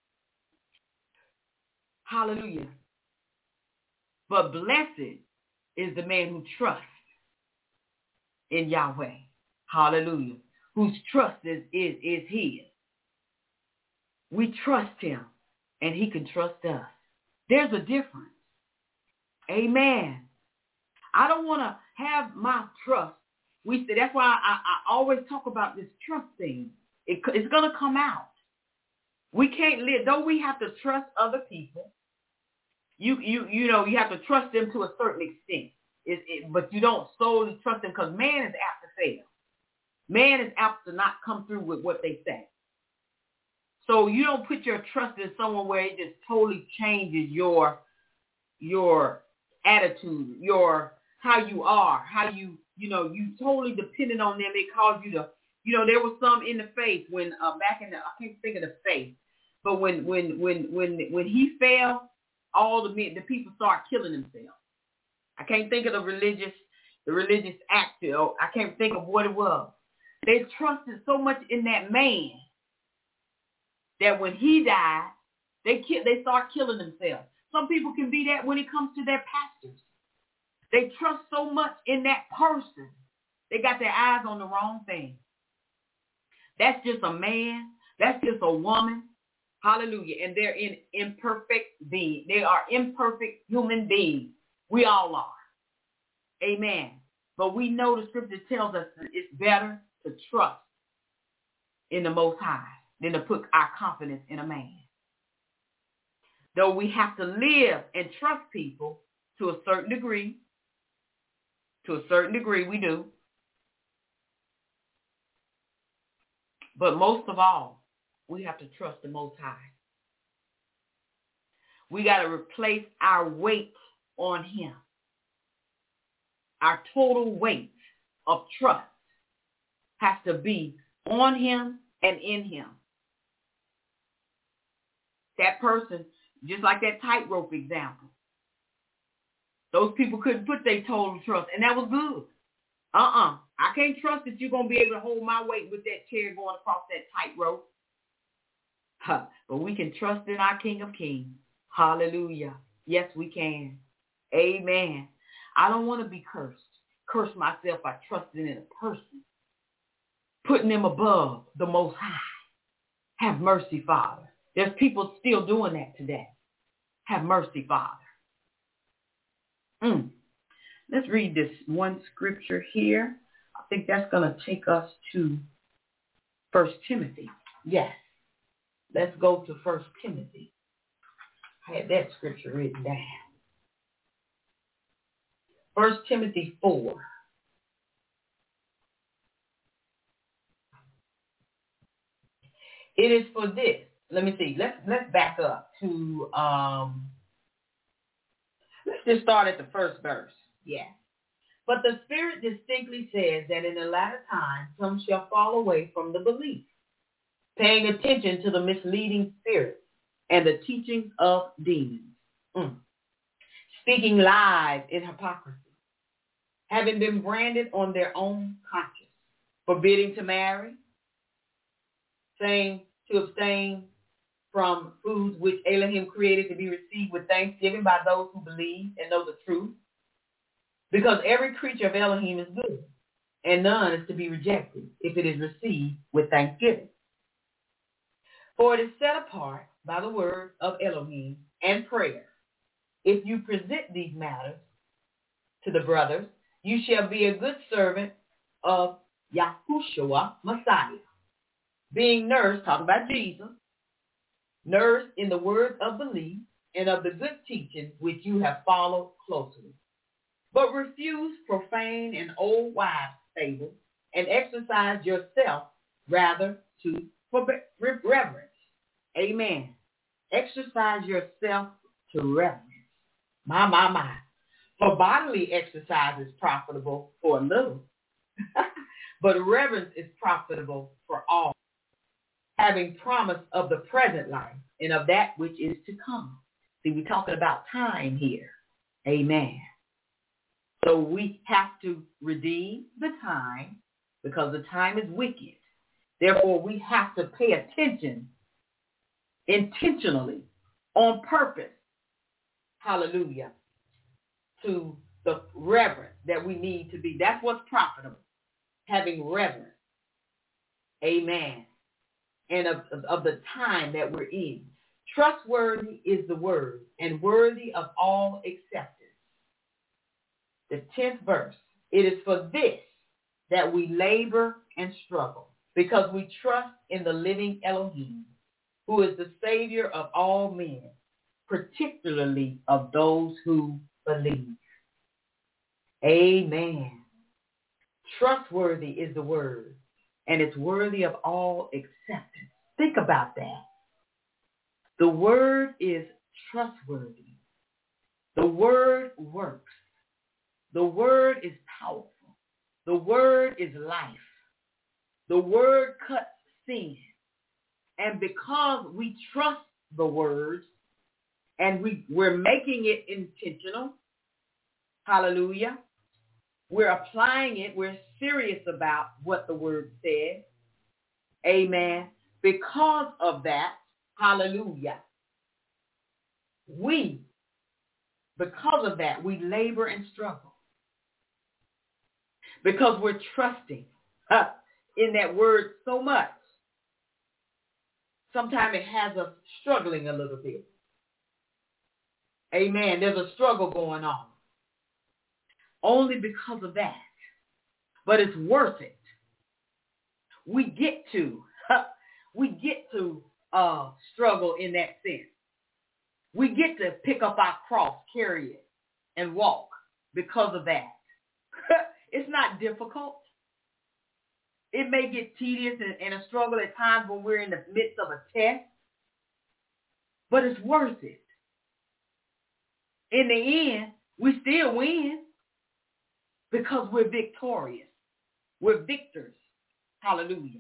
Hallelujah. But blessed is the man who trusts in Yahweh. Hallelujah. Whose trust is his. We trust him, and he can trust us. There's a difference. Amen. I don't want to have my trust. That's why I always talk about this trust thing. It's going to come out. We can't live, though we have to trust other people. You have to trust them to a certain extent. But you don't solely trust them, because man is apt to fail. Man is apt to not come through with what they say. So you don't put your trust in someone where it just totally changes your attitude, how you are, how you totally dependent on them. They cause you to, there was some in the faith when back in I can't think of the faith, but when he fell, all the people start killing themselves. I can't think of the religious act. I can't think of what it was. They trusted so much in that man that when he died, they start killing themselves. Some people can be that when it comes to their pastors. They trust so much in that person. They got their eyes on the wrong thing. That's just a man. That's just a woman. Hallelujah. And they're in imperfect being. They are imperfect human beings. We all are. Amen. But we know the scripture tells us that it's better to trust in the Most High than to put our confidence in a man. Though we have to live and trust people to a certain degree. To a certain degree, we do. But most of all, we have to trust the Most High. We got to replace our weight on him. Our total weight of trust has to be on him and in him. That person, just like that tightrope example, those people couldn't put their total trust, and that was good. I can't trust that you're going to be able to hold my weight with that chair going across that tightrope. But we can trust in our King of Kings. Hallelujah. Yes, we can. Amen. I don't want to be cursed. Curse myself by trusting in a person. Putting them above the Most High. Have mercy, Father. There's people still doing that today. Have mercy, Father. Let's read this one scripture here. I think that's going to take us to 1 Timothy. Yes. Let's go to 1 Timothy. I had that scripture written down. 1 Timothy 4. It is for this. Let me see. Let's back up to let's just start at the first verse. Yeah. But the Spirit distinctly says that in the latter time some shall fall away from the belief, paying attention to the misleading spirits and the teachings of demons, speaking lies in hypocrisy, having been branded on their own conscience, forbidding to marry, saying to abstain from foods which Elohim created to be received with thanksgiving by those who believe and know the truth. Because every creature of Elohim is good, and none is to be rejected if it is received with thanksgiving. For it is set apart by the word of Elohim and prayer. If you present these matters to the brothers, you shall be a good servant of Yahushua Messiah, being nourished, talking about Jesus, nourished in the word of belief and of the good teaching which you have followed closely. But refuse profane and old wives' fables, and exercise yourself rather to reverence. Amen. Exercise yourself to reverence. My. For bodily exercise is profitable for a little, but reverence is profitable for all, having promise of the present life and of that which is to come. See, we're talking about time here. Amen. So we have to redeem the time because the time is wicked. Therefore, we have to pay attention intentionally, on purpose, hallelujah, to the reverence that we need to be. That's what's profitable, having reverence. Amen. And of the time that we're in. Trustworthy is the word, and worthy of all acceptance. The 10th verse. It is for this that we labor and struggle, because we trust in the living Elohim, who is the Savior of all men, particularly of those who believe. Amen. Trustworthy is the word, and it's worthy of all acceptance. Think about that. The word is trustworthy. The word works. The word is powerful. The word is life. The word cuts sin. And because we trust the word and we're making it intentional, hallelujah, we're applying it, we're serious about what the word says, amen. Because of that, hallelujah, because of that, we labor and struggle. Because we're trusting in that word so much. sometimes it has us struggling a little bit. Amen. There's a struggle going on. Only because of that. But it's worth it. We get to struggle in that sense. We get to pick up our cross, carry it, and walk because of that. It's not difficult. It may get tedious and a struggle at times when we're in the midst of a test, but it's worth it. In the end, we still win because we're victorious. We're victors. Hallelujah.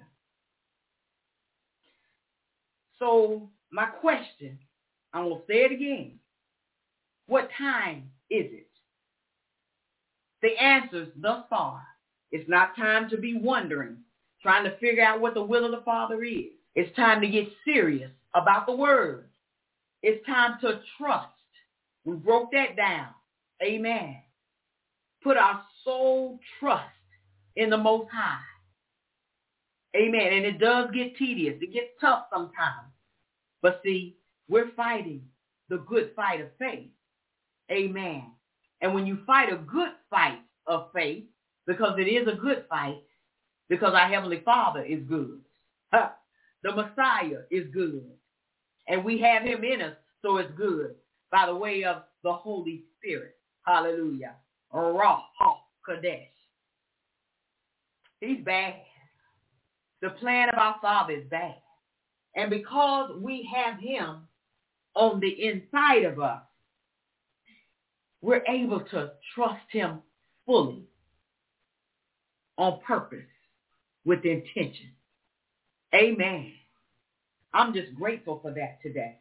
So my question, I'm going to say it again. What time is it? The answers thus far, it's not time to be wondering, trying to figure out what the will of the Father is. It's time to get serious about the word. It's time to trust. We broke that down. Amen. Put our sole trust in the Most High. Amen. And it does get tedious. It gets tough sometimes. But see, we're fighting the good fight of faith. Amen. And when you fight a good fight of faith, because it is a good fight, because our Heavenly Father is good. The Messiah is good. And we have him in us, so it's good by the way of the Holy Spirit. Hallelujah. Ruach HaKodesh. He's bad. The plan of our Father is bad. And because we have him on the inside of us, we're able to trust him fully, on purpose, with intention. Amen. I'm just grateful for that today.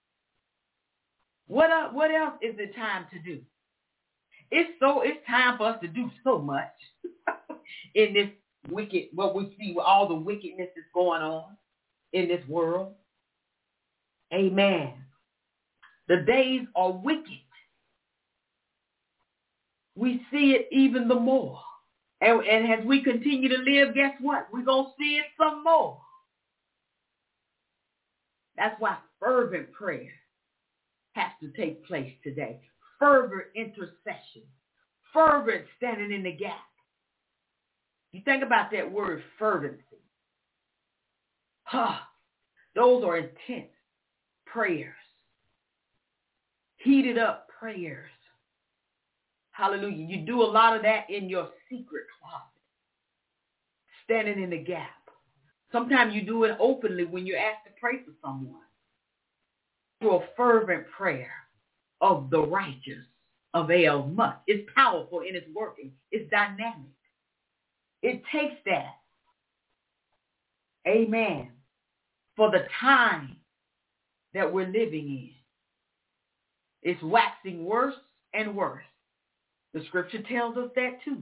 What else is it time to do? It's time for us to do so much in this wicked, what we see with all the wickedness that's going on in this world. Amen. The days are wicked. We see it even the more. And as we continue to live, guess what? We're going to see it some more. That's why fervent prayer has to take place today. Fervent intercession. Fervent standing in the gap. You think about that word fervency. Those are intense prayers. Heated up prayers. Hallelujah. You do a lot of that in your secret closet. Standing in the gap. Sometimes you do it openly when you're asked to pray for someone. Through a fervent prayer of the righteous avails much. It's powerful in its working. It's dynamic. It takes that. Amen. For the time that we're living in. It's waxing worse and worse. The scripture tells us that too.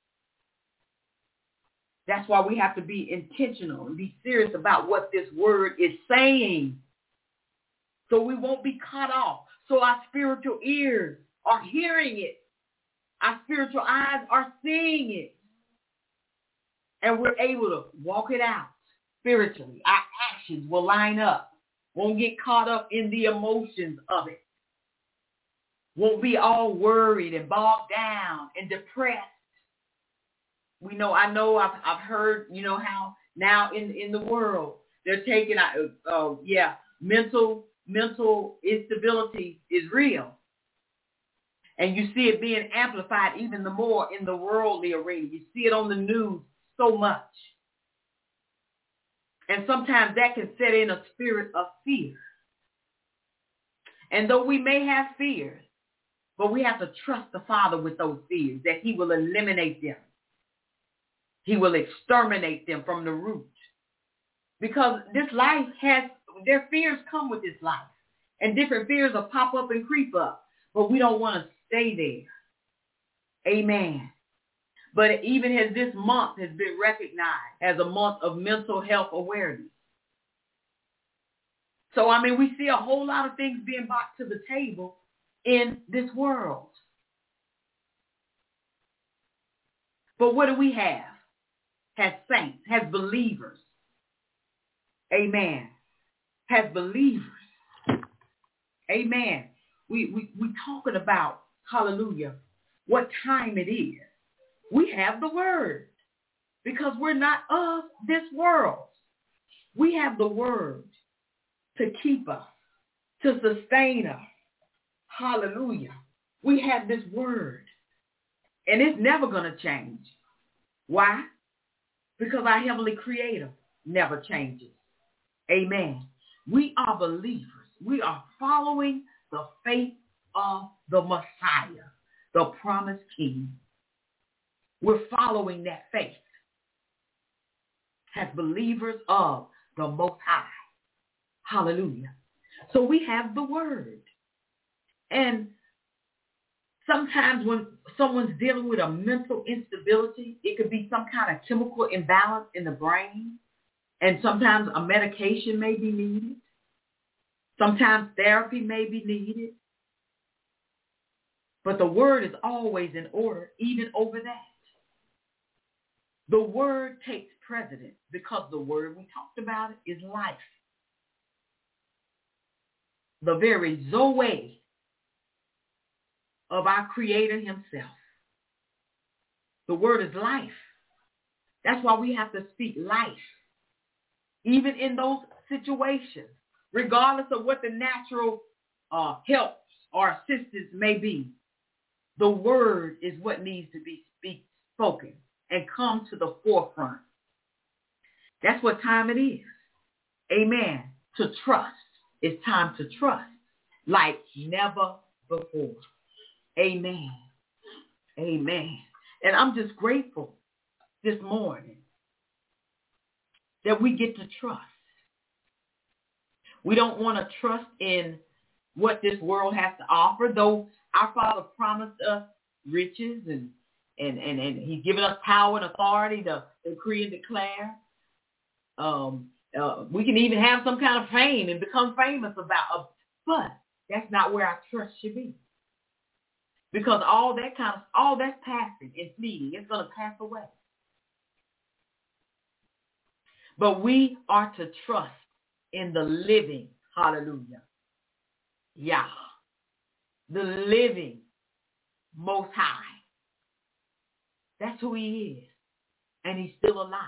That's why we have to be intentional and be serious about what this word is saying. So we won't be cut off. So our spiritual ears are hearing it. Our spiritual eyes are seeing it. And we're able to walk it out spiritually. Our actions will line up. Won't get caught up in the emotions of it. Won't be all worried and bogged down and depressed. I know I've heard, how now in the world they're taking mental instability is real. And you see it being amplified even the more in the worldly arena. You see it on the news so much. And sometimes that can set in a spirit of fear. And though we may have fears, but we have to trust the Father with those fears, that he will eliminate them. He will exterminate them from the root. Because this life their fears come with this life. And different fears will pop up and creep up. But we don't want to stay there. Amen. But even as this month has been recognized as a month of mental health awareness. So, we see a whole lot of things being brought to the table in this world. But what do we have? As saints, as believers. Amen. as believers, amen, we talking about, hallelujah, what time it is. We have the word because we're not of this world. We have the word to keep us, to sustain us. Hallelujah. We have this word, and it's never going to change. Why? Because our heavenly creator never changes. Amen. We are believers. We are following the faith of the Messiah, the promised King. We're following that faith as believers of the Most High. Hallelujah. So we have the word. And sometimes when someone's dealing with a mental instability, it could be some kind of chemical imbalance in the brain. And sometimes a medication may be needed. Sometimes therapy may be needed. But the word is always in order, even over that. The word takes precedence because the word, we talked about it, is life. The very Zoe of our Creator himself. The word is life. That's why we have to speak life. Even in those situations, regardless of what the natural helps or assistance may be, the word is what needs to be spoken and come to the forefront. That's what time it is. Amen. To trust. It's time to trust like never before. Amen. Amen. And I'm just grateful this morning that we get to trust. We don't want to trust in what this world has to offer, though our Father promised us riches and he's given us power and authority to decree and declare. We can even have some kind of fame and become famous about, but that's not where our trust should be. Because all that's passing and fleeting. It's going to pass away. But we are to trust in the living, hallelujah, Yah, the living Most High. That's who he is. And he's still alive.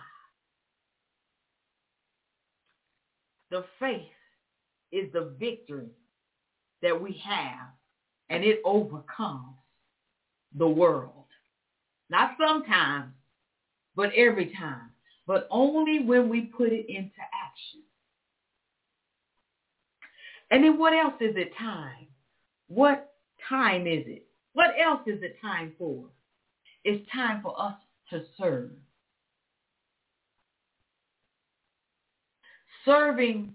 The faith is the victory that we have, and it overcomes the world. Not sometimes, but every time. But only when we put it into action. And then what else is it time? What time is it? What else is it time for? It's time for us to serve. Serving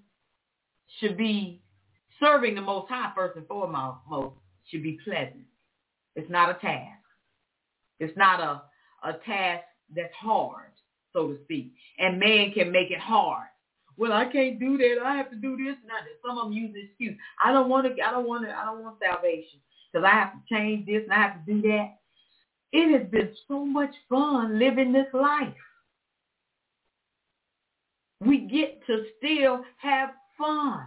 the Most High first and foremost should be pleasant. It's not a task. It's not a task that's hard, so to speak. And man can make it hard. Well, I can't do that. I have to do this and that. Some of them use the excuse. I don't want salvation because I have to change this and I have to do that. It has been so much fun living this life. We get to still have fun.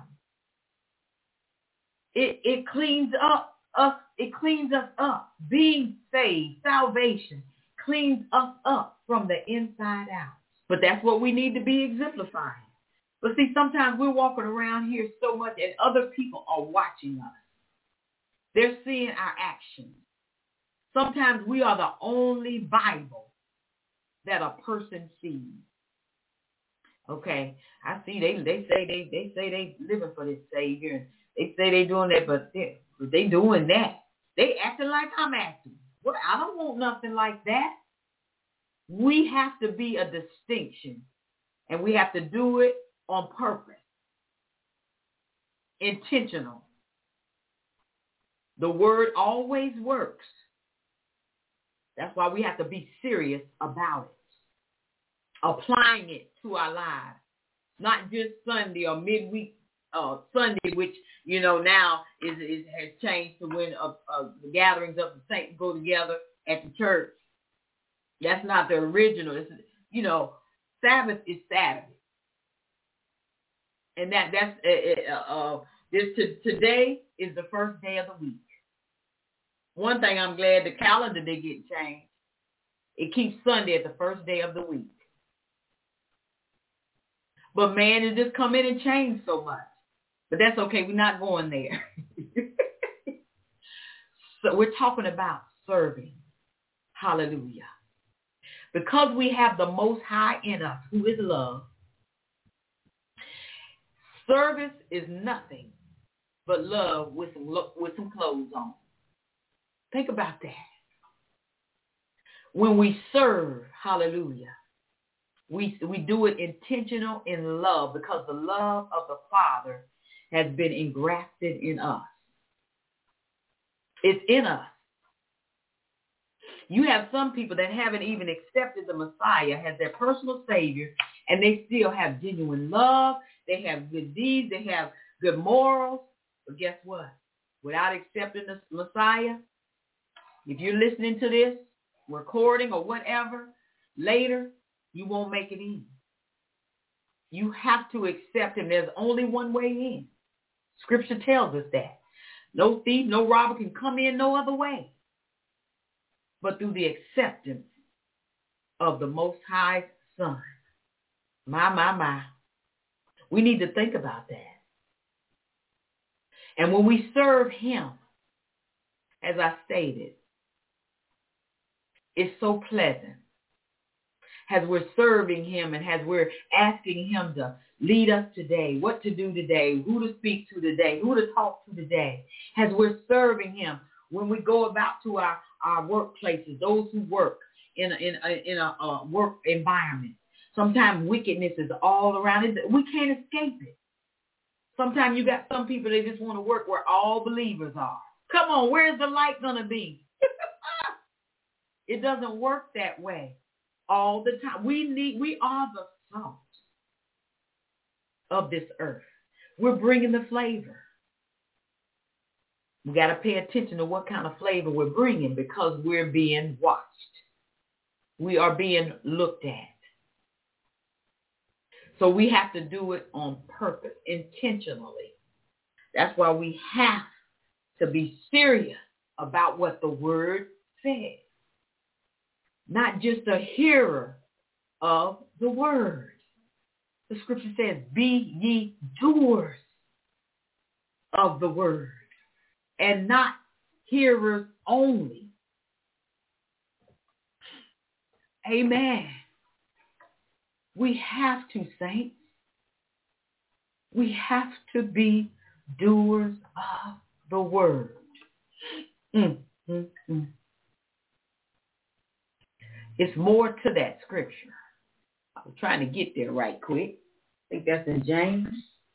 It cleans up us. It cleans us up. Being saved, salvation, cleans us up from the inside out. But that's what we need to be exemplifying. But see, sometimes we're walking around here so much and other people are watching us. They're seeing our actions. Sometimes we are the only Bible that a person sees. Okay, I see they say they living for this Savior. They say they doing that, but they doing that. They acting like I'm acting. Well, I don't want nothing like that. We have to be a distinction, and we have to do it on purpose, intentional. The word always works. That's why we have to be serious about it, applying it to our lives, not just Sunday or midweek Sunday, which now has changed to when the gatherings of the saints go together at the church. That's not the original. It's, Sabbath is Saturday. And today is the first day of the week. One thing I'm glad the calendar did get changed. It keeps Sunday at the first day of the week. But man, it just come in and change so much. But that's okay. We're not going there. So we're talking about serving. Hallelujah. Because we have the Most High in us, who is love, service is nothing but love with some clothes on. Think about that. When we serve, hallelujah, we do it intentional in love because the love of the Father has been engrafted in us. It's in us. You have some people that haven't even accepted the Messiah as their personal Savior, and they still have genuine love. They have good deeds. They have good morals. But guess what? Without accepting the Messiah, if you're listening to this recording or whatever, later, you won't make it in. You have to accept him. There's only one way in. Scripture tells us that. No thief, no robber can come in no other way but through the acceptance of the Most High Son. My. We need to think about that. And when we serve him, as I stated, it's so pleasant. As we're serving him and as we're asking him to lead us today, what to do today, who to speak to today, who to talk to today, as we're serving him, when we go about to our workplaces, those who work in a work environment, sometimes wickedness is all around it. We can't escape it. Sometimes you got some people, they just want to work where all believers are. Come on, where's the light going to be? It doesn't work that way all the time. We are the salt of this earth. We're bringing the flavor. We got to pay attention to what kind of flavor we're bringing because we're being watched. We are being looked at. So we have to do it on purpose, intentionally. That's why we have to be serious about what the word says. Not just a hearer of the word. The scripture says, be ye doers of the word and not hearers only. Amen. We have to, saints. We have to be doers of the word. It's more to that scripture. I was trying to get there right quick. I think that's in James.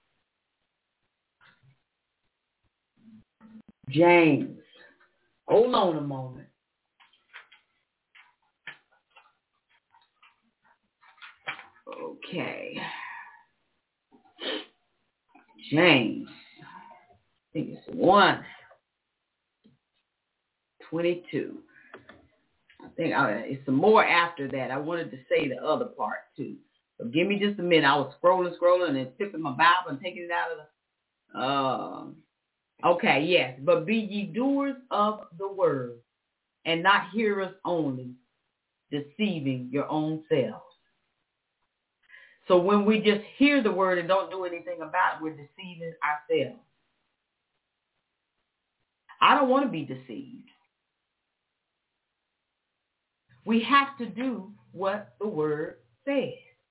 James. Hold on a moment. Okay. James. I think it's 1:22. I think it's some more after that. I wanted to say the other part too. So give me just a minute. I was scrolling and flipping my Bible and taking it out of the... Okay, yes. But be ye doers of the word and not hearers only, deceiving your own selves. So when we just hear the word and don't do anything about it, we're deceiving ourselves. I don't want to be deceived. We have to do what the word says.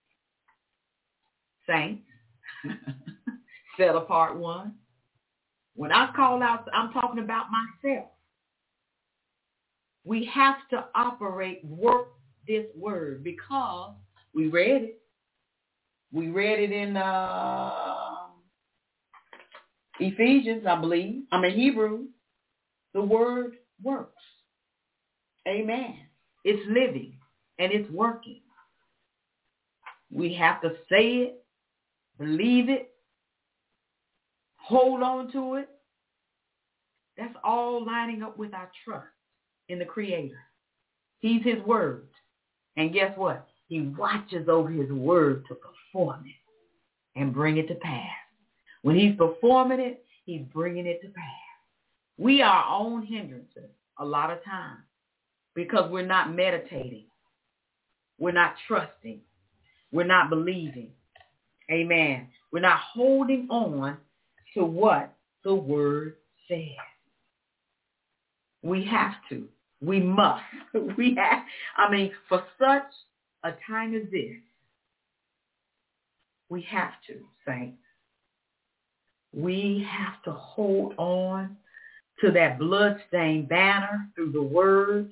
Saints, set apart one. When I call out, I'm talking about myself. We have to work this word because we read it. We read it in Ephesians, I believe. Hebrews. The word works. Amen. It's living and it's working. We have to say it, believe it, hold on to it. That's all lining up with our trust in the Creator. He's his word. And guess what? He watches over his word to perform it. and bring it to pass. When he's performing it, he's bringing it to pass. We are our own hindrances a lot of times because we're not meditating. We're not trusting. We're not believing. Amen. We're not holding on to what the word says. We have to. We must. For such a time as this, we have to, saints. We have to hold on to that bloodstained banner through the word.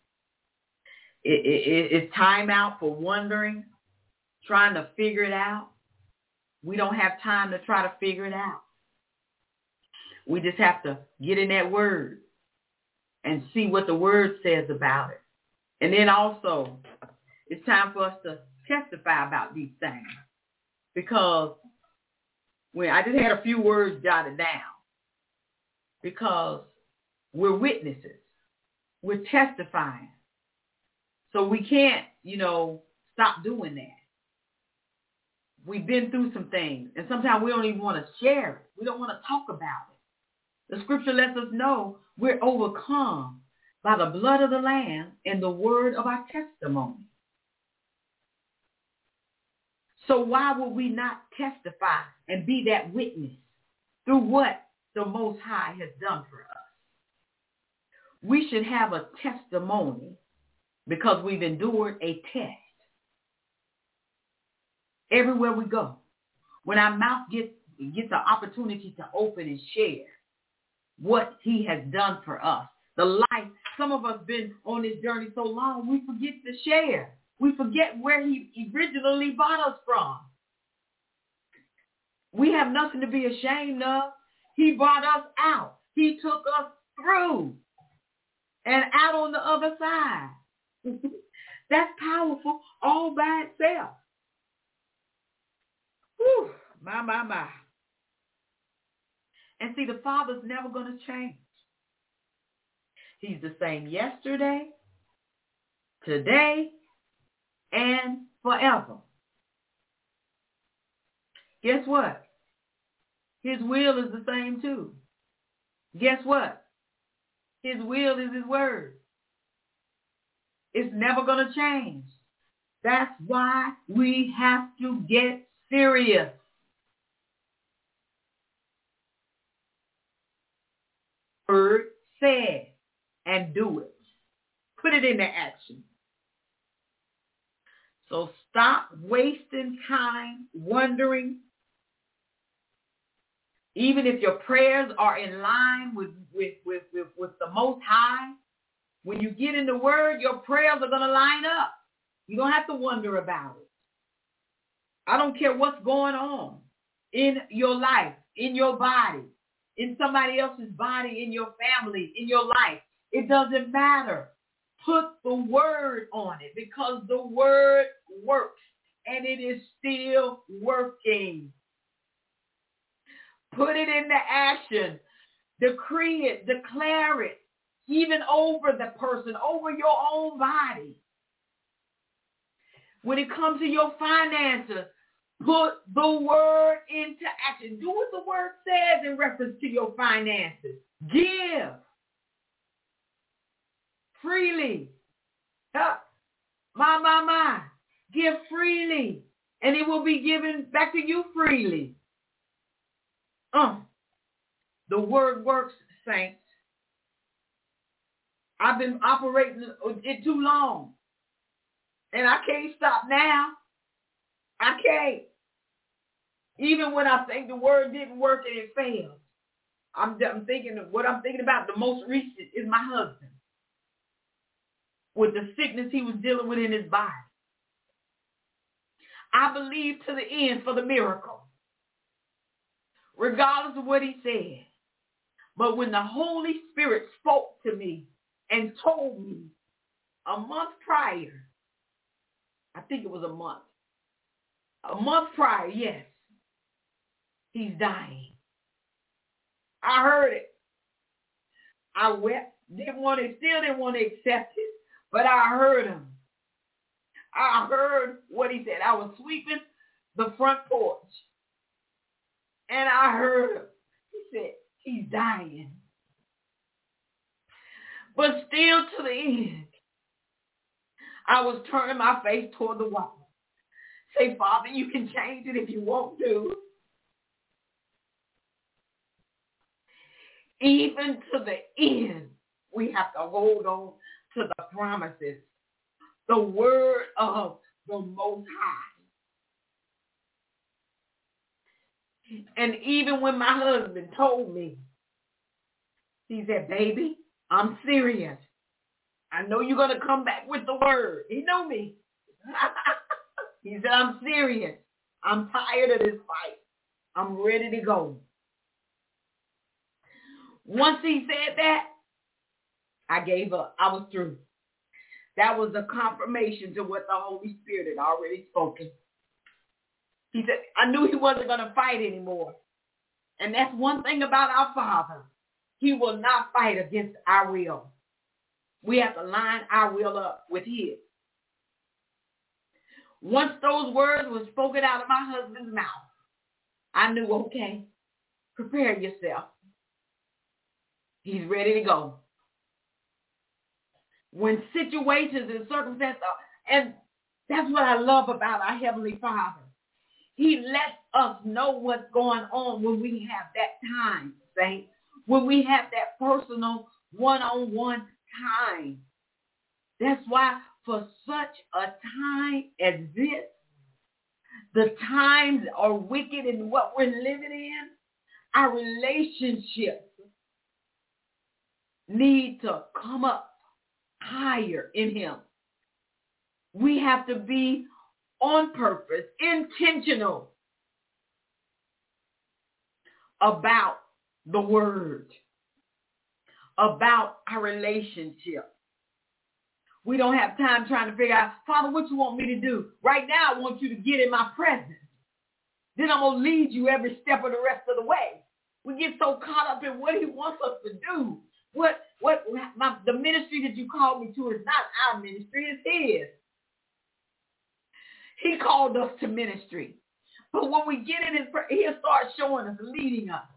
It's time out for wondering, trying to figure it out. We don't have time to try to figure it out. We just have to get in that word and see what the word says about it. And then also, it's time for us to testify about these things. Because I just had a few words jotted down. Because we're witnesses. We're testifying. So we can't, stop doing that. We've been through some things. And sometimes we don't even want to share it. We don't want to talk about it. The scripture lets us know we're overcome by the blood of the Lamb and the word of our testimony. So why would we not testify and be that witness through what the Most High has done for us? We should have a testimony because we've endured a test. Everywhere we go, when our mouth gets an opportunity to open and share what he has done for us, the life, some of us been on this journey so long, we forget to share. We forget where he originally brought us from. We have nothing to be ashamed of. He brought us out. He took us through and out on the other side. That's powerful all by itself. Whew, my. And see, the Father's never going to change. He's the same yesterday, today, and forever. Guess what? His will is the same too. Guess what? His will is his word. It's never going to change. That's why we have to get serious. Word said and do it. Put it into action. So stop wasting time wondering. Even if your prayers are in line with the Most High, when you get in the Word, your prayers are going to line up. You don't have to wonder about it. I don't care what's going on in your life, in your body, in somebody else's body, in your family, in your life. It doesn't matter. Put the word on it because the word works and it is still working. Put it into action. Decree it. Declare it. Even over the person, over your own body. When it comes to your finances, put the word into action. Do what the word says in reference to your finances. Give freely. My. Give freely. And it will be given back to you freely. The word works, saints. I've been operating it too long. And I can't stop now. I can't. Even when I think the word didn't work and it failed. I'm thinking of what I'm thinking about the most recent is my husband. With the sickness he was dealing with in his body. I believe to the end for the miracle. Regardless of what he said. But when the Holy Spirit spoke to me and told me a month prior, I think it was a month prior, yes, he's dying. I heard it. I wept, still didn't want to accept it, but I heard him. I heard what he said. I was sweeping the front porch, And I heard him. He said, he's dying. But still to the end, I was turning my face toward the wall. Say, Father, you can change it if you want to. Even to the end, we have to hold on to the promises, the word of the Most High. And even when my husband told me, he said, baby, I'm serious. I know you're going to come back with the word. He knew me. He said, I'm serious. I'm tired of this fight. I'm ready to go. Once he said that, I gave up. I was through. That was the confirmation to what the Holy Spirit had already spoken. He said, I knew he wasn't going to fight anymore. And that's one thing about our Father. He will not fight against our will. We have to line our will up with his. Once those words were spoken out of my husband's mouth, I knew, okay, prepare yourself. He's ready to go. When situations and circumstances, and that's what I love about our Heavenly Father. He lets us know what's going on when we have that time, saints. When we have that personal one-on-one time. That's why for such a time as this, the times are wicked in what we're living in, our relationships need to come up higher in him. We have to be on purpose, intentional about the word, about our relationship. We don't have time trying to figure out, Father, what you want me to do? Right now, I want you to get in my presence. Then I'm going to lead you every step of the rest of the way. We get so caught up in what he wants us to do. The ministry that you called me to is not our ministry, it's his. He called us to ministry. But when we get in his presence, he'll start showing us, leading us.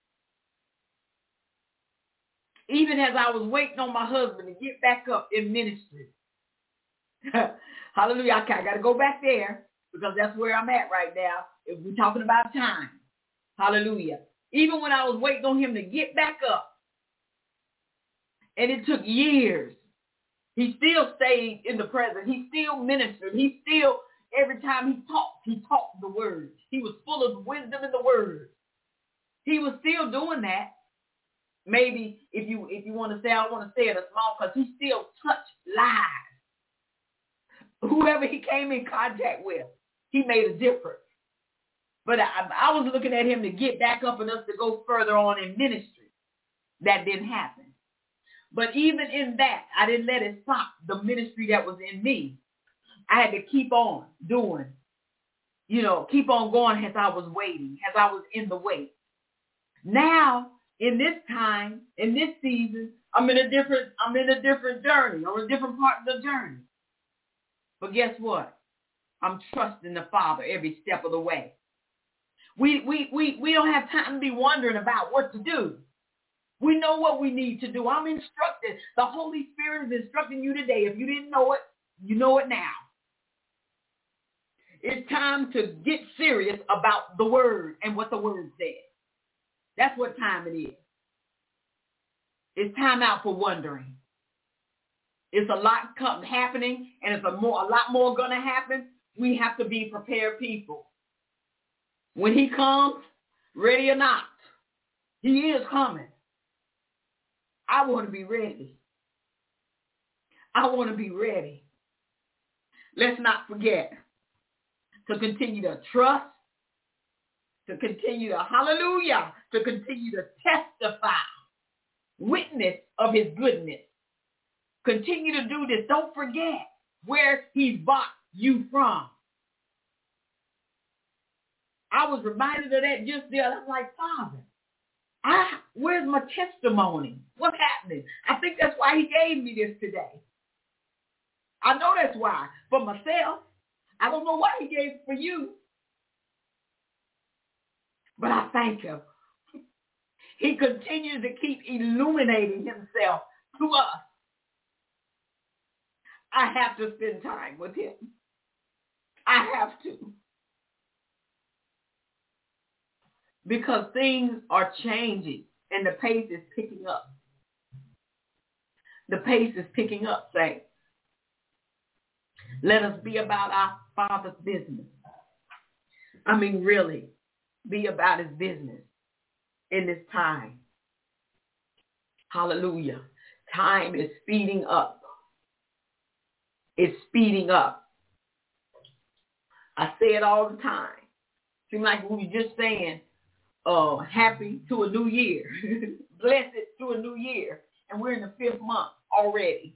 Even as I was waiting on my husband to get back up in ministry. Hallelujah. I got to go back there because that's where I'm at right now. If we're talking about time. Hallelujah. Even when I was waiting on him to get back up, and it took years, he still stayed in the presence. He still ministered. He still, every time he talked the word. He was full of wisdom in the word. He was still doing that. Maybe if you want to say, I want to say it a small, because he still touched lives. Whoever he came in contact with, he made a difference. But I was looking at him to get back up and us to go further on in ministry. That didn't happen. But even in that, I didn't let it stop the ministry that was in me. I had to keep on doing, keep on going as I was waiting, as I was in the wait. Now, in this time, in this season, I'm in a different journey, or a different part of the journey. But guess what? I'm trusting the Father every step of the way. We don't have time to be wondering about what to do. We know what we need to do. I'm instructed. The Holy Spirit is instructing you today. If you didn't know it, you know it now. It's time to get serious about the word and what the word says. That's what time it is. It's time out for wondering. It's a lot happening, and it's a lot more going to happen. We have to be prepared people. When he comes, ready or not, he is coming. I want to be ready. I want to be ready. Let's not forget to continue to trust, to continue to, hallelujah, to continue to testify, witness of his goodness. Continue to do this. Don't forget where he's bought you from. I was reminded of that just there. I'm like, Father, where's my testimony? What's happening? I think that's why he gave me this today. I know that's why. For myself, I don't know why he gave it for you. But I thank him. He continues to keep illuminating himself to us. I have to spend time with him. I have to. Because things are changing and the pace is picking up. The pace is picking up, saints. Let us be about our Father's business. I mean, really, be about his business in this time. Hallelujah. Time is speeding up. It's speeding up. I say it all the time. Seems like we were just saying, happy to a new year. Blessed to a new year. And we're in the 5th month already.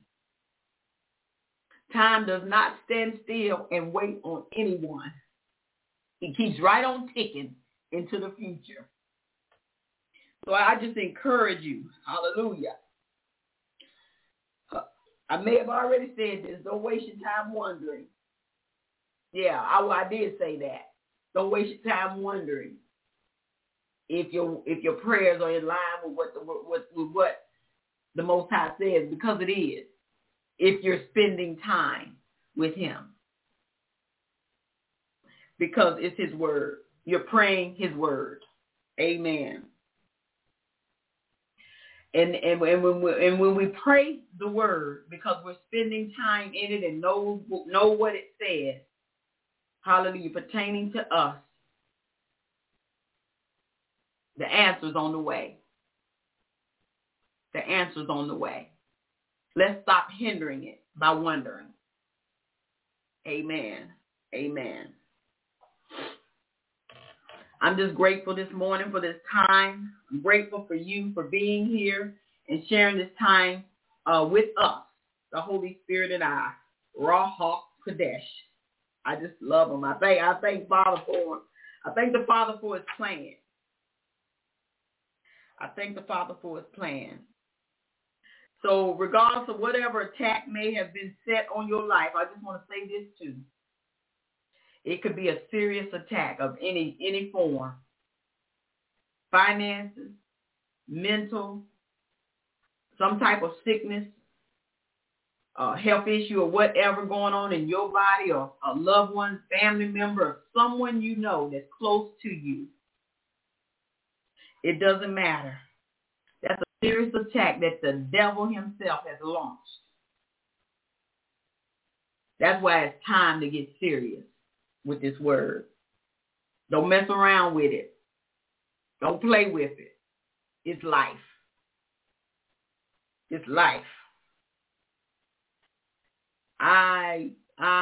Time does not stand still and wait on anyone. It keeps right on ticking into the future. So I just encourage you. Hallelujah. I may have already said this. Don't waste your time wondering. Yeah, I did say that. Don't waste your time wondering if your prayers are in line with what the Most High says, because it is. If you're spending time with him, because it's his word. You're praying his word. Amen. And when we pray the word, because we're spending time in it and know what it says, hallelujah, pertaining to us, the answer's on the way. The answer's on the way. Let's stop hindering it by wondering. Amen. Amen. I'm just grateful this morning for this time. I'm grateful for you for being here and sharing this time with us, the Holy Spirit and I, Ruach Kadesh. I just love him. I thank Father for him. I thank the Father for his plan. I thank the Father for his plan. So regardless of whatever attack may have been set on your life, I just want to say this too. It could be a serious attack of any form. Finances, mental, some type of sickness, health issue, or whatever going on in your body, or a loved one, family member, or someone you know that's close to you. It doesn't matter. That's a serious attack that the devil himself has launched. That's why it's time to get serious with this word. Don't mess around with it. Don't play with it. It's life. It's life. I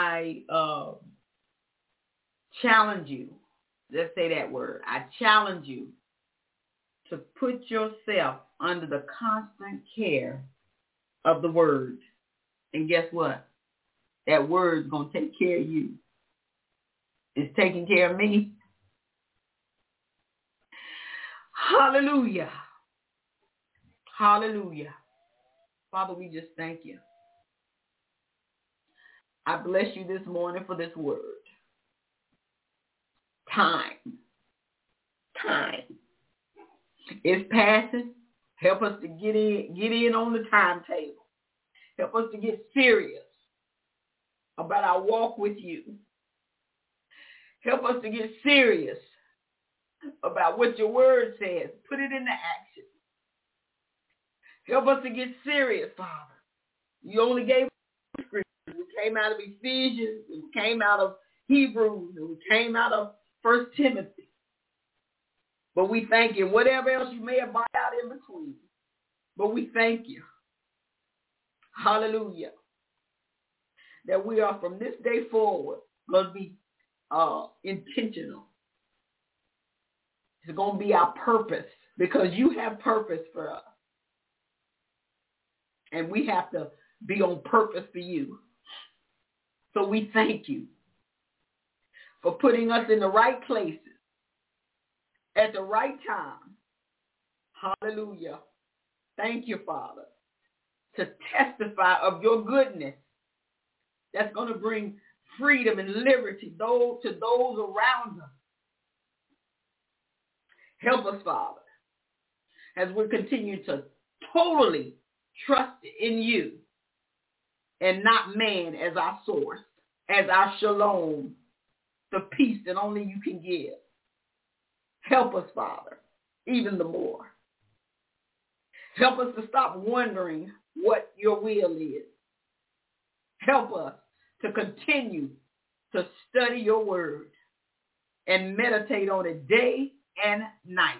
challenge you. Let's say that word. I challenge you to put yourself under the constant care of the word. And guess what? That word's going to take care of you. It's taking care of me. Hallelujah. Hallelujah. Father, we just thank you. I bless you this morning for this word. Time. It's passing. Help us to get in on the timetable. Help us to get serious about our walk with you. Help us to get serious about what your word says. Put it into action. Help us to get serious, Father. You only gave us scriptures. We came out of Ephesians. We came out of Hebrews. And we came out of 1 Timothy. But we thank you. Whatever else you may have brought out in between. But we thank you. Hallelujah. That we are from this day forward going to be intentional. It's going to be our purpose, because you have purpose for us. And we have to be on purpose for you. So we thank you for putting us in the right places at the right time. Hallelujah. Thank you, Father, to testify of your goodness. That's going to bring freedom and liberty to those around us. Help us, Father, as we continue to totally trust in you and not man as our source, as our shalom, the peace that only you can give. Help us, Father, even the more. Help us to stop wondering what your will is. Help us to continue to study your word and meditate on it day and night.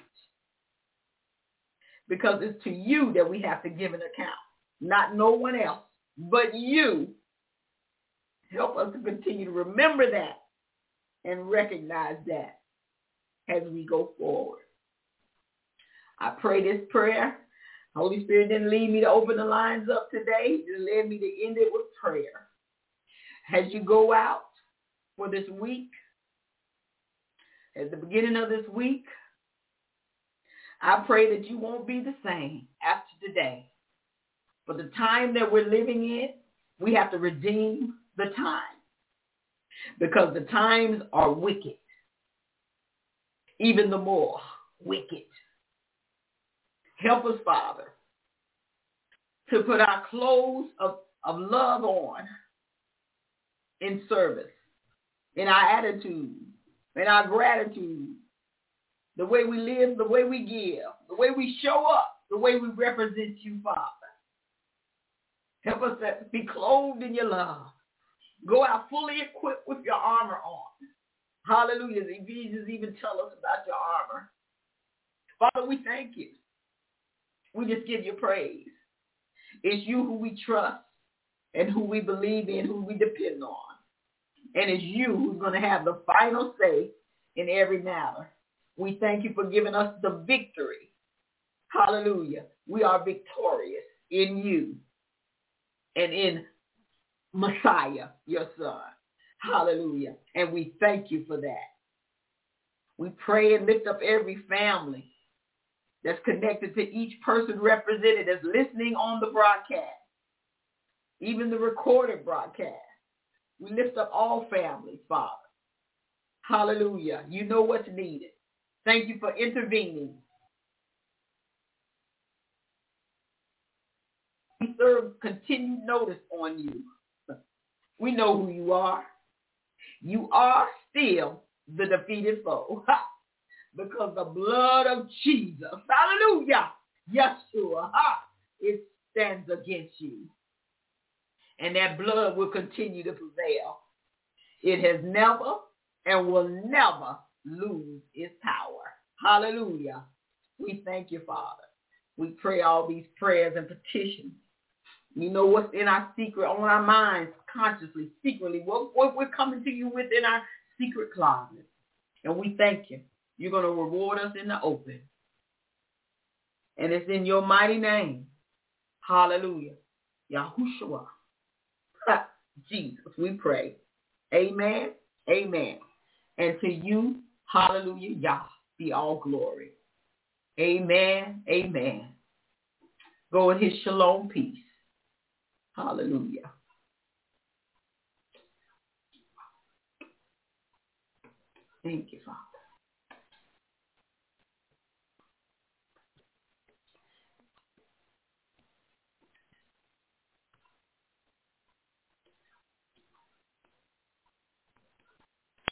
Because it's to you that we have to give an account, not no one else, but you. Help us to continue to remember that and recognize that as we go forward. I pray this prayer. Holy Spirit didn't lead me to open the lines up today. It led me to end it with prayer. As you go out for this week, at the beginning of this week, I pray that you won't be the same after today. For the time that we're living in, we have to redeem the time. Because the times are wicked. Even the more wicked. Help us, Father, to put our clothes of love on in service, in our attitude, in our gratitude, the way we live, the way we give, the way we show up, the way we represent you, Father. Help us to be clothed in your love. Go out fully equipped with your armor on. Hallelujah. The Ephesians even tell us about your armor. Father, we thank you. We just give you praise. It's you who we trust and who we believe in, who we depend on. And it's you who's going to have the final say in every matter. We thank you for giving us the victory. Hallelujah. We are victorious in you and in Messiah, your son. Hallelujah. And we thank you for that. We pray and lift up every family that's connected to each person represented that's listening on the broadcast, even the recorded broadcast. We lift up all families, Father. Hallelujah. You know what's needed. Thank you for intervening. We serve continued notice on you. We know who you are. You are still the defeated foe. Because the blood of Jesus, hallelujah, Yeshua, it stands against you. And that blood will continue to prevail. It has never and will never lose its power. Hallelujah. We thank you, Father. We pray all these prayers and petitions. You know what's in our secret, on our minds, consciously, secretly, what we're coming to you with in our secret closet. And we thank you. You're going to reward us in the open. And it's in your mighty name. Hallelujah. Yahushua. Jesus, we pray. Amen. Amen. And to you, hallelujah, Yah, be all glory. Amen. Amen. Go in his shalom peace. Hallelujah. Thank you, Father.